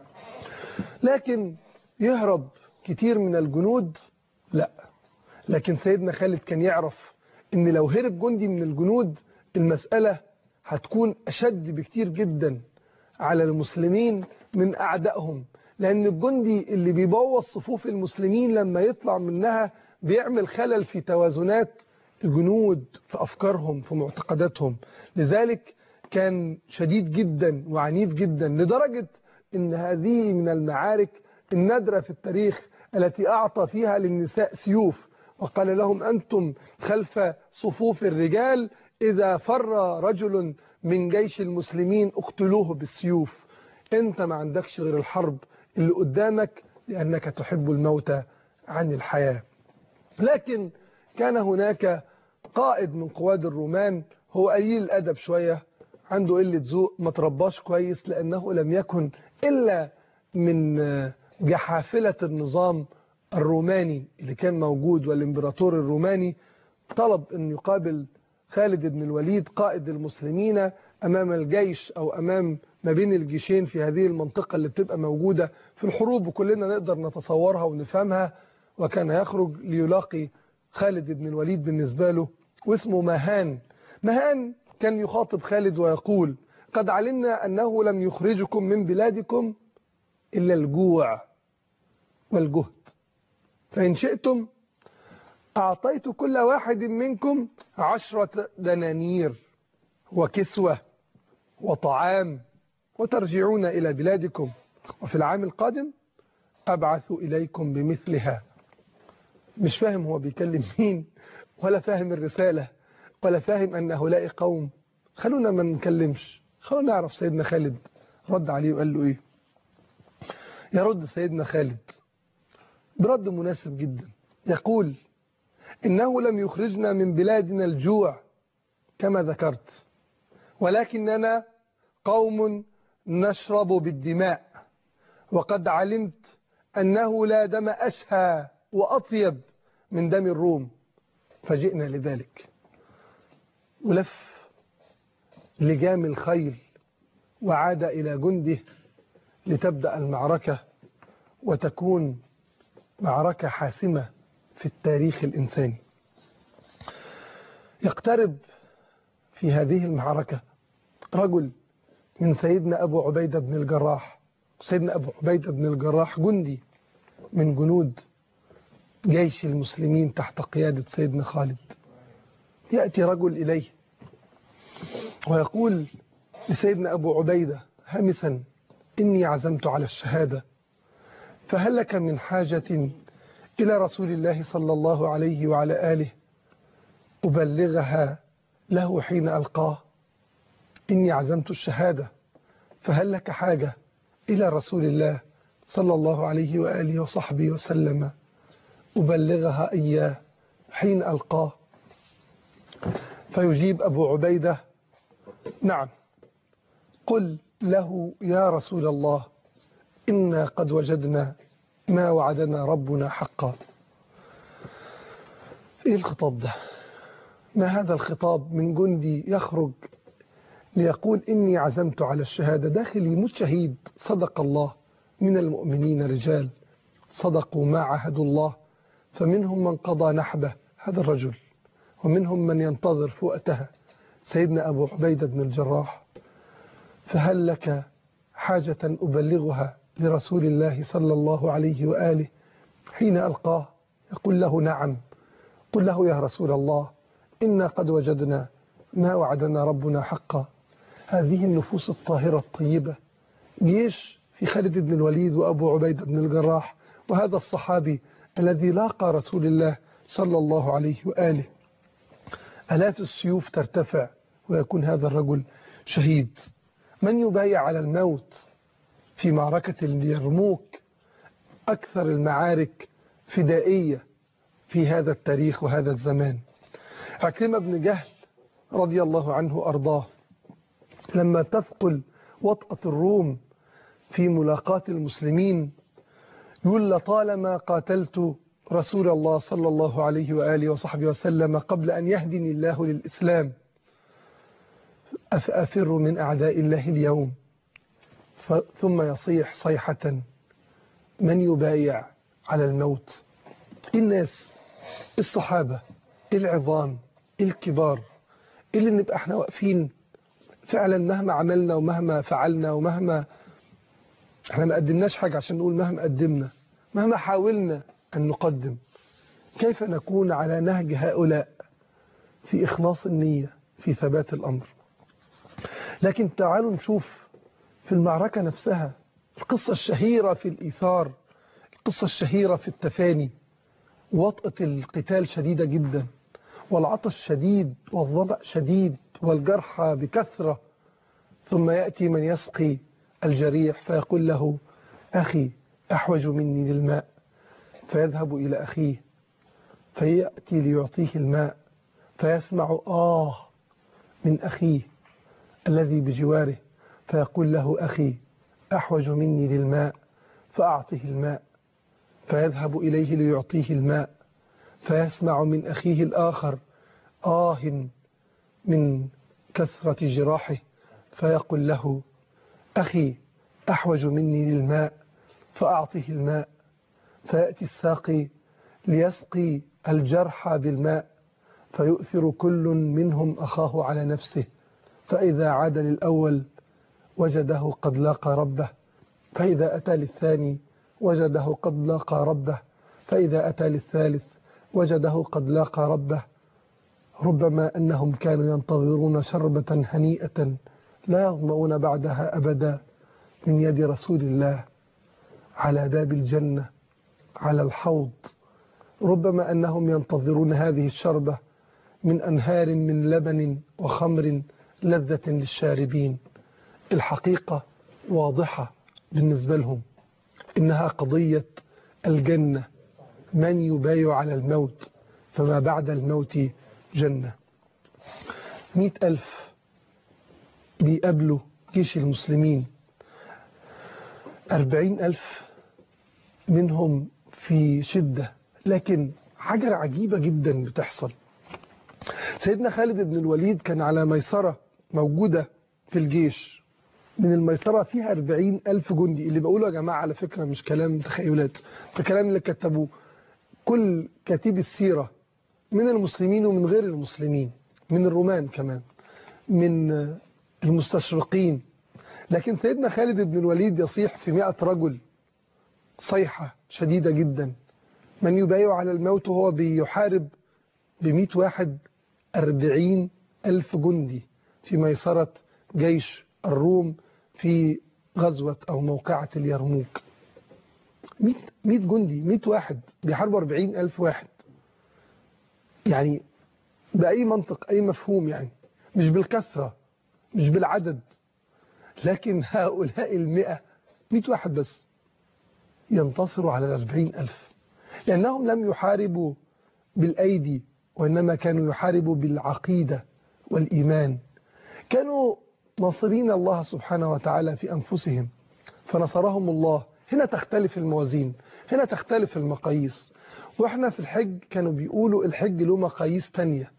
لكن يهرب كتير من الجنود؟ لا، لكن سيدنا خالد كان يعرف ان لو هرب جندي من الجنود المسألة هتكون أشد بكتير جدا على المسلمين من أعدائهم، لأن الجندي اللي بيبوظ صفوف المسلمين لما يطلع منها بيعمل خلل في توازنات الجنود، في أفكارهم، في معتقداتهم. لذلك كان شديد جدا وعنيف جدا، لدرجة ان هذه من المعارك النادرة في التاريخ التي أعطى فيها للنساء سيوف، وقال لهم أنتم خلف صفوف الرجال، إذا فر رجل من جيش المسلمين اقتلوه بالسيوف. أنت ما عندكش غير الحرب اللي قدامك لأنك تحب الموت عن الحياة. لكن كان هناك قائد من قواد الرومان هو قليل الأدب شوية، عنده قلة ذوق، ما ترباش كويس، لأنه لم يكن إلا من جحافلة النظام الروماني اللي كان موجود، والإمبراطور الروماني طلب أن يقابل خالد بن الوليد قائد المسلمين أمام الجيش أو أمام ما بين الجيشين في هذه المنطقة اللي بتبقى موجودة في الحروب وكلنا نقدر نتصورها ونفهمها. وكان يخرج ليلاقي خالد بن الوليد بالنسبة له واسمه مهان. مهان كان يخاطب خالد ويقول: قد علمنا أنه لم يخرجكم من بلادكم إلا الجوع والجهد، فإن شئتم أعطيت كل واحد منكم 10 دنانير وكسوة وطعام وترجعون إلى بلادكم، وفي العام القادم أبعث إليكم بمثلها. مش فاهم هو بيكلم مين، ولا فاهم الرسالة، ولا فاهم أن هؤلاء قوم. خلونا ما نكلمش، خلونا نعرف سيدنا خالد رد عليه وقال له إيه. يرد سيدنا خالد برد مناسب جدا، يقول: إنه لم يخرجنا من بلادنا الجوع كما ذكرت، ولكننا قوم نشرب بالدماء، وقد علمت أنه لا دم أشهى وأطيب من دم الروم، فجئنا لذلك. ولف لجام الخيل وعاد إلى جنده لتبدأ المعركة، وتكون معركة حاسمة في التاريخ الإنساني. يقترب في هذه المعركة رجل من سيدنا أبو عبيدة بن الجراح. سيدنا أبو عبيدة بن الجراح جندي من جنود جيش المسلمين تحت قيادة سيدنا خالد. يأتي رجل إليه ويقول لسيدنا أبو عبيدة هامسا: إني عزمت على الشهادة، فهل لك من حاجة إلى رسول الله صلى الله عليه وعلى آله أبلغها له حين ألقاه؟ إني عزمت الشهادة، فهل لك حاجة إلى رسول الله صلى الله عليه وآله وصحبه وسلم أبلغها إياه حين ألقاه؟ فيجيب أبو عبيدة: نعم، قل له يا رسول الله إنا قد وجدنا ما وعدنا ربنا حقا. إيه الخطاب ده؟ ما هذا الخطاب من جندي يخرج ليقول إني عزمت على الشهادة، داخل يموت شهيد. صدق الله، من المؤمنين رجال صدقوا ما عاهدوا الله، فمنهم من قضى نحبه، هذا الرجل، ومنهم من ينتظر فؤتها، سيدنا أبو عبيدة بن الجراح. فهل لك حاجة أبلغها لرسول الله صلى الله عليه وآله حين ألقاه؟ يقول له نعم. قل له يا رسول الله إنا قد وجدنا ما وعدنا ربنا حقا. هذه النفوس الطاهرة الطيبة، جيش في خالد بن الوليد وأبو عبيدة بن الجراح، وهذا الصحابي الذي لاقى رسول الله صلى الله عليه وآله. آلاف السيوف ترتفع ويكون هذا الرجل شهيد. من يبايع على الموت في معركة اليرموك، أكثر المعارك فدائية في هذا التاريخ وهذا الزمان. عكرمة بن جهل رضي الله عنه أرضاه، لما تثقل وطأة الروم في ملاقاة المسلمين، يقول لطالما قاتلت رسول الله صلى الله عليه وآله وصحبه وسلم قبل أن يهدني الله للإسلام، أفر من أعداء الله اليوم. ثم يصيح صيحة: من يبايع على الموت؟ الناس، الصحابة العظام الكبار، اللي نبقى احنا واقفين فعلا مهما عملنا ومهما فعلنا ومهما احنا ما قدمناش حاجة عشان نقول مهما قدمنا، مهما حاولنا أن نقدم، كيف نكون على نهج هؤلاء في إخلاص النية، في ثبات الأمر. لكن تعالوا نشوف في المعركة نفسها القصة الشهيرة في الإيثار، القصة الشهيرة في التفاني. وطأة القتال شديدة جدا، والعطش شديد، والظمأ شديد، والجرحى بكثرة. ثم يأتي من يسقي الجريح فيقول له: أخي أحوج مني للماء. فيذهب إلى أخيه فيأتي ليعطيه الماء، فيسمع من أخيه الذي بجواره، فيقول له: أخي أحوج مني للماء، فأعطه الماء. فيذهب إليه ليعطيه الماء، فيسمع من أخيه الآخر من كثرة جراحه، فيقول له: أخي أحوج مني للماء، فأعطه الماء. فيأتي الساقي ليسقي الجرحى بالماء، فيؤثر كل منهم أخاه على نفسه، فإذا عاد للأول وجده قد لاقى ربه، فإذا أتى للثاني وجده قد لاقى ربه، فإذا أتى للثالث وجده قد لاقى ربه. ربما أنهم كانوا ينتظرون شربة هنيئة لا يظمؤون بعدها أبدا من يد رسول الله على باب الجنة على الحوض. ربما أنهم ينتظرون هذه الشربة من أنهار من لبن وخمر لذة للشاربين. الحقيقة واضحة بالنسبة لهم، إنها قضية الجنة. من يبايع على الموت فما بعد الموت جنة. 100,000 بيقابلوا جيش المسلمين، 40,000 منهم في شدة. لكن حاجة عجيبة جدا بتحصل. سيدنا خالد بن الوليد كان على ميسرة موجودة في الجيش، من الميسرة فيها 40,000 جندي. اللي بقوله يا جماعة على فكرة مش كلام تخيلات، ده كلام اللي كتبوه كل كاتب السيرة من المسلمين ومن غير المسلمين، من الرومان كمان، من المستشرقين. لكن سيدنا خالد بن الوليد يصيح في 100 رجل صيحة شديدة جدا: من يبايع على الموت وهو بيحارب ب100 واحد 40,000 جندي في ميسرة جيش الروم في غزوة أو موقعة اليرموك. 100 جندي، 100 واحد بيحاربوا 40,000 واحد. يعني بأي منطق، أي مفهوم؟ يعني مش بالكثرة، مش بالعدد، لكن هؤلاء 100 واحد بس ينتصروا على 40,000، لأنهم لم يحاربوا بالأيدي، وإنما كانوا يحاربوا بالعقيدة والإيمان. كانوا ناصرين الله سبحانه وتعالى في أنفسهم فنصرهم الله. هنا تختلف الموازين، هنا تختلف المقاييس. وإحنا في الحج كانوا بيقولوا الحج له مقاييس تانية،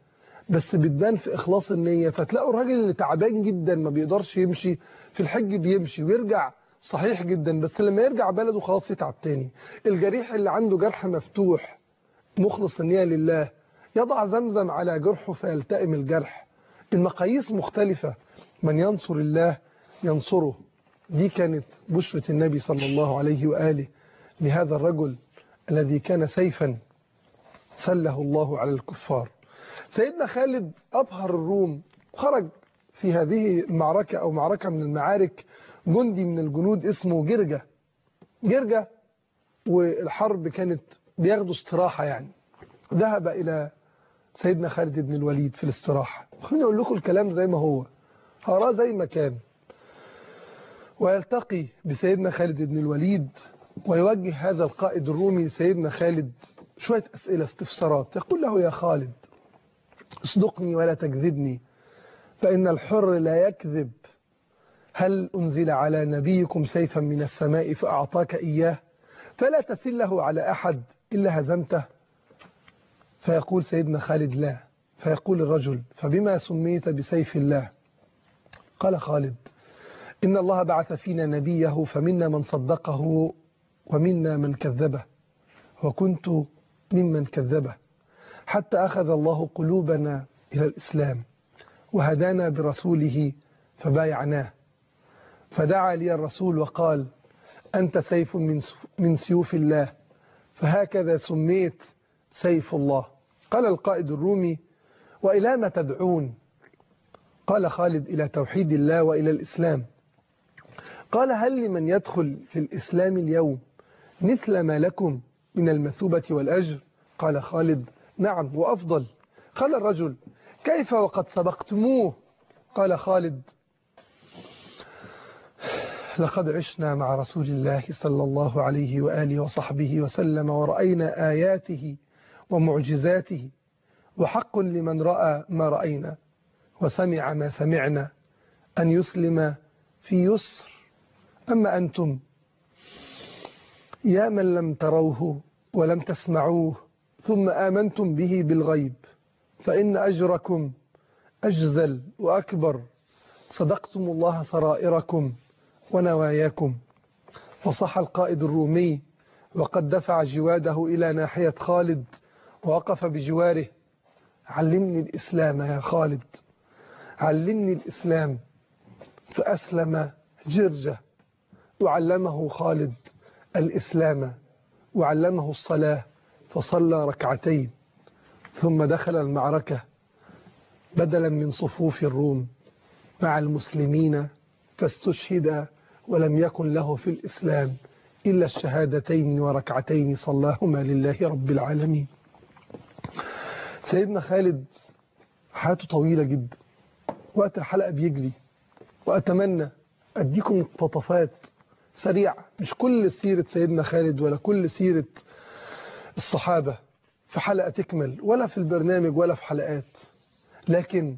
بس بتبان في إخلاص النية. فتلاقوا الراجل اللي تعبان جدا ما بيقدرش يمشي في الحج بيمشي ويرجع صحيح جدا، بس لما يرجع بلده خلاص يتعب تاني. الجريح اللي عنده جرح مفتوح مخلص النية لله يضع زمزم على جرحه فيلتئم الجرح. المقاييس مختلفة، من ينصر الله ينصره. دي كانت بشرة النبي صلى الله عليه وآله لهذا الرجل الذي كان سيفا سله الله على الكفار. سيدنا خالد أبهر الروم، خرج في هذه المعركة أو معركة من المعارك جندي من الجنود اسمه جرجة، والحرب كانت بياخدوا استراحة يعني. ذهب إلى سيدنا خالد بن الوليد في الاستراحة. خليني أقول لكم الكلام زي ما هو، هراه زي ما كان. ويلتقي بسيدنا خالد بن الوليد ويوجه هذا القائد الرومي لسيدنا خالد شوية أسئلة استفسارات. يقول له: يا خالد اصدقني ولا تكذبني، فإن الحر لا يكذب. هل أنزل على نبيكم سيفا من السماء فأعطاك إياه فلا تسله على أحد إلا هزمته؟ فيقول سيدنا خالد: لا. فيقول الرجل: فبما سميت بسيف الله؟ قال خالد: إن الله بعث فينا نبيه فمنا من صدقه ومنا من كذبه، وكنت ممن كذبه، حتى أخذ الله قلوبنا إلى الإسلام وهدانا برسوله فبايعناه. فدعا لي الرسول وقال: أنت سيف من سيوف الله، فهكذا سميت سيف الله. قال القائد الرومي: وإلى ما تدعون؟ قال خالد: إلى توحيد الله وإلى الإسلام. قال: هل لمن يدخل في الإسلام اليوم مثل ما لكم من المثوبة والأجر؟ قال خالد: نعم وأفضل. قال الرجل: كيف وقد سبقتموه؟ قال خالد: لقد عشنا مع رسول الله صلى الله عليه وآله وصحبه وسلم ورأينا آياته ومعجزاته، وحق لمن رأى ما رأينا وسمع ما سمعنا أن يسلم في يسر. أما أنتم يا من لم تروه ولم تسمعوه ثم آمنتم به بالغيب، فإن أجركم أجزل وأكبر، صدقتم الله سرائركم ونواياكم. فصح القائد الرومي وقد دفع جواده إلى ناحية خالد ووقف بجواره: علمني الإسلام يا خالد، علمني الإسلام. فأسلم جرجة وعلمه خالد الإسلام وعلمه الصلاة، فصلى ركعتين ثم دخل المعركة بدلا من صفوف الروم مع المسلمين، فاستشهد ولم يكن له في الإسلام إلا الشهادتين وركعتين صلاهما لله رب العالمين. سيدنا خالد حياته طويلة جدا، وقت الحلقة بيجري، وأتمنى أديكم مقتطفات سريعة، مش كل سيرة سيدنا خالد ولا كل سيرة الصحابة في حلقة تكمل ولا في البرنامج ولا في حلقات، لكن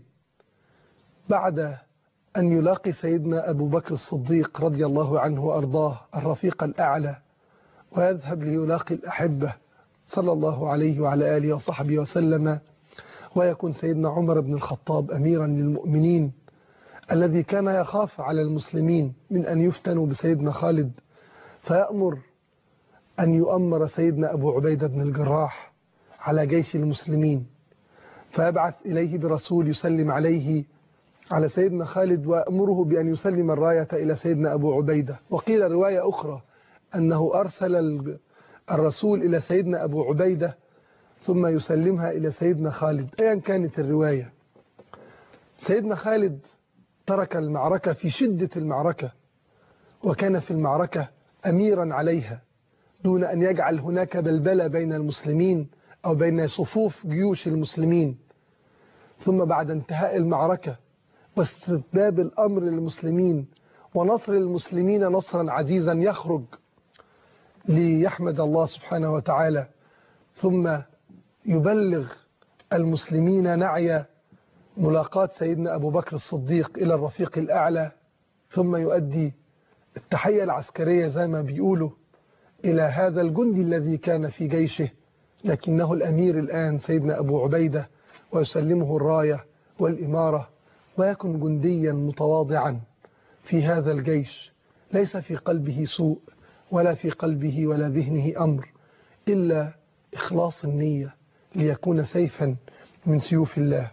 بعد أن يلاقي سيدنا أبو بكر الصديق رضي الله عنه وأرضاه الرفيق الأعلى ويذهب ليلاقي الأحبة صلى الله عليه وعلى آله وصحبه وسلم، ويكون سيدنا عمر بن الخطاب أميرا للمؤمنين الذي كان يخاف على المسلمين من أن يفتنوا بسيدنا خالد، فيأمر أن يؤمر سيدنا أبو عبيدة بن الجراح على جيش المسلمين، فيبعث إليه برسول يسلم عليه على سيدنا خالد ويأمره بأن يسلم الراية إلى سيدنا أبو عبيدة. وقيل رواية أخرى أنه أرسل الرسول إلى سيدنا أبو عبيدة ثم يسلمها إلى سيدنا خالد. أيا كانت الرواية، سيدنا خالد ترك المعركة في شدة المعركة، وكان في المعركة أميرا عليها دون أن يجعل هناك بلبلة بين المسلمين أو بين صفوف جيوش المسلمين. ثم بعد انتهاء المعركة واستتباب الأمر للمسلمين ونصر المسلمين نصرا عزيزا، يخرج ليحمد الله سبحانه وتعالى، ثم يبلغ المسلمين نعي ملاقاة سيدنا أبو بكر الصديق إلى الرفيق الأعلى، ثم يؤدي التحية العسكرية زي ما بيقولوا إلى هذا الجندي الذي كان في جيشه لكنه الأمير الآن سيدنا أبو عبيدة، ويسلمه الراية والإمارة ويكن جنديا متواضعا في هذا الجيش، ليس في قلبه سوء ولا في قلبه ولا ذهنه أمر إلا إخلاص النية ليكون سيفا من سيوف الله.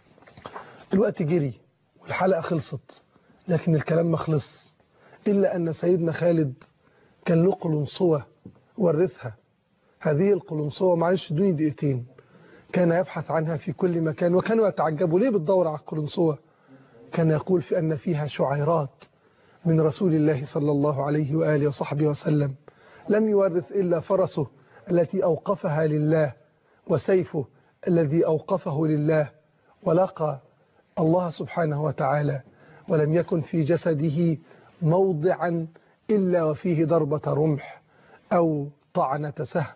الوقت جري والحلقة خلصت، لكن الكلام ما خلص، إلا أن سيدنا خالد كان له قلنسوة ورثها. هذه القلنسوة، معلش دوني دقيقتين، كان يبحث عنها في كل مكان، وكانوا يتعجبوا ليه بتدور على القلنسوة. كان يقول في أن فيها شعيرات من رسول الله صلى الله عليه وآله وصحبه وسلم، لم يورث إلا فرسه التي أوقفها لله وسيفه الذي أوقفه لله، ولقى الله سبحانه وتعالى، ولم يكن في جسده موضعا إلا وفيه ضربة رمح أو طعنة سهم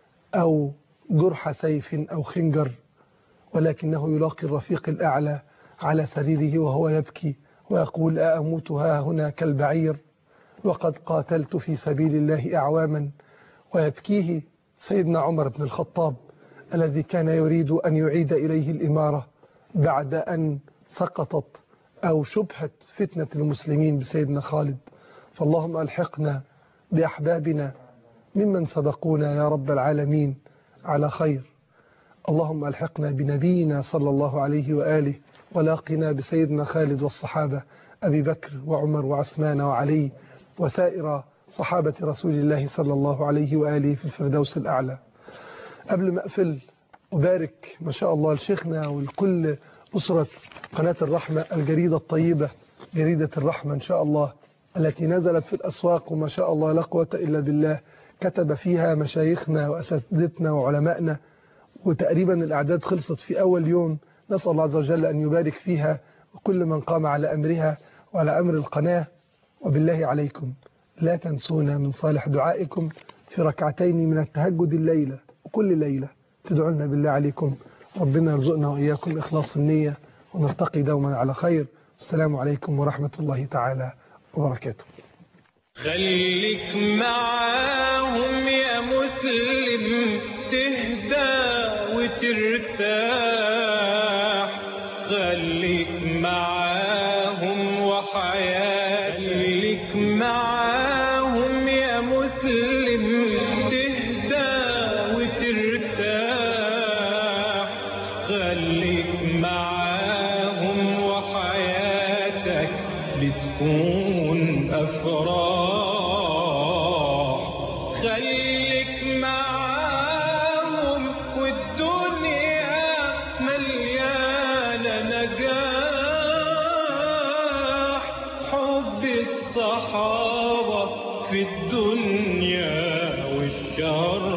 أو جرح سيف أو خنجر، ولكنه يلاقي الرفيق الأعلى على سريره وهو يبكي ويقول: أأموت ها هنا كالبعير وقد قاتلت في سبيل الله أعواما. ويبكيه سيدنا عمر بن الخطاب الذي كان يريد أن يعيد إليه الإمارة بعد أن سقطت أو شبهت فتنة المسلمين بسيدنا خالد. فاللهم ألحقنا بأحبابنا ممن سبقونا يا رب العالمين على خير. اللهم ألحقنا بنبينا صلى الله عليه وآله، ولاقنا بسيدنا خالد والصحابة أبي بكر وعمر وعثمان وعلي وسائر صحابة رسول الله صلى الله عليه وآله في الفردوس الأعلى. قبل ما أقفل أبارك ما شاء الله لشيخنا ولكل أسرة قناة الرحمة الجريدة الطيبة، جريدة الرحمة إن شاء الله، التي نزلت في الأسواق وما شاء الله لا قوة إلا بالله. كتب فيها مشايخنا وأساتذتنا وعلمائنا، وتقريبا الأعداد خلصت في أول يوم. نسأل الله عز وجل أن يبارك فيها وكل من قام على أمرها وعلى أمر القناة. وبالله عليكم لا تنسونا من صالح دعائكم في ركعتين من التهجد الليلة، وكل ليلة تدعوا لنا بالله عليكم. ربنا يرزقنا وإياكم إخلاص النية ونرتقي دوما على خير. السلام عليكم ورحمة الله تعالى وبركاته. خليك معاهم يا مسلم تهدى وترتاح، خليك معاهم وحياتك معاهم يا مسلم تهدى وترتاح، خليك معاهم وحياتك بتكون أفراح، خليك معاهم والدنيا مليانة نجاح، حب الصحابة في الدنيا والشر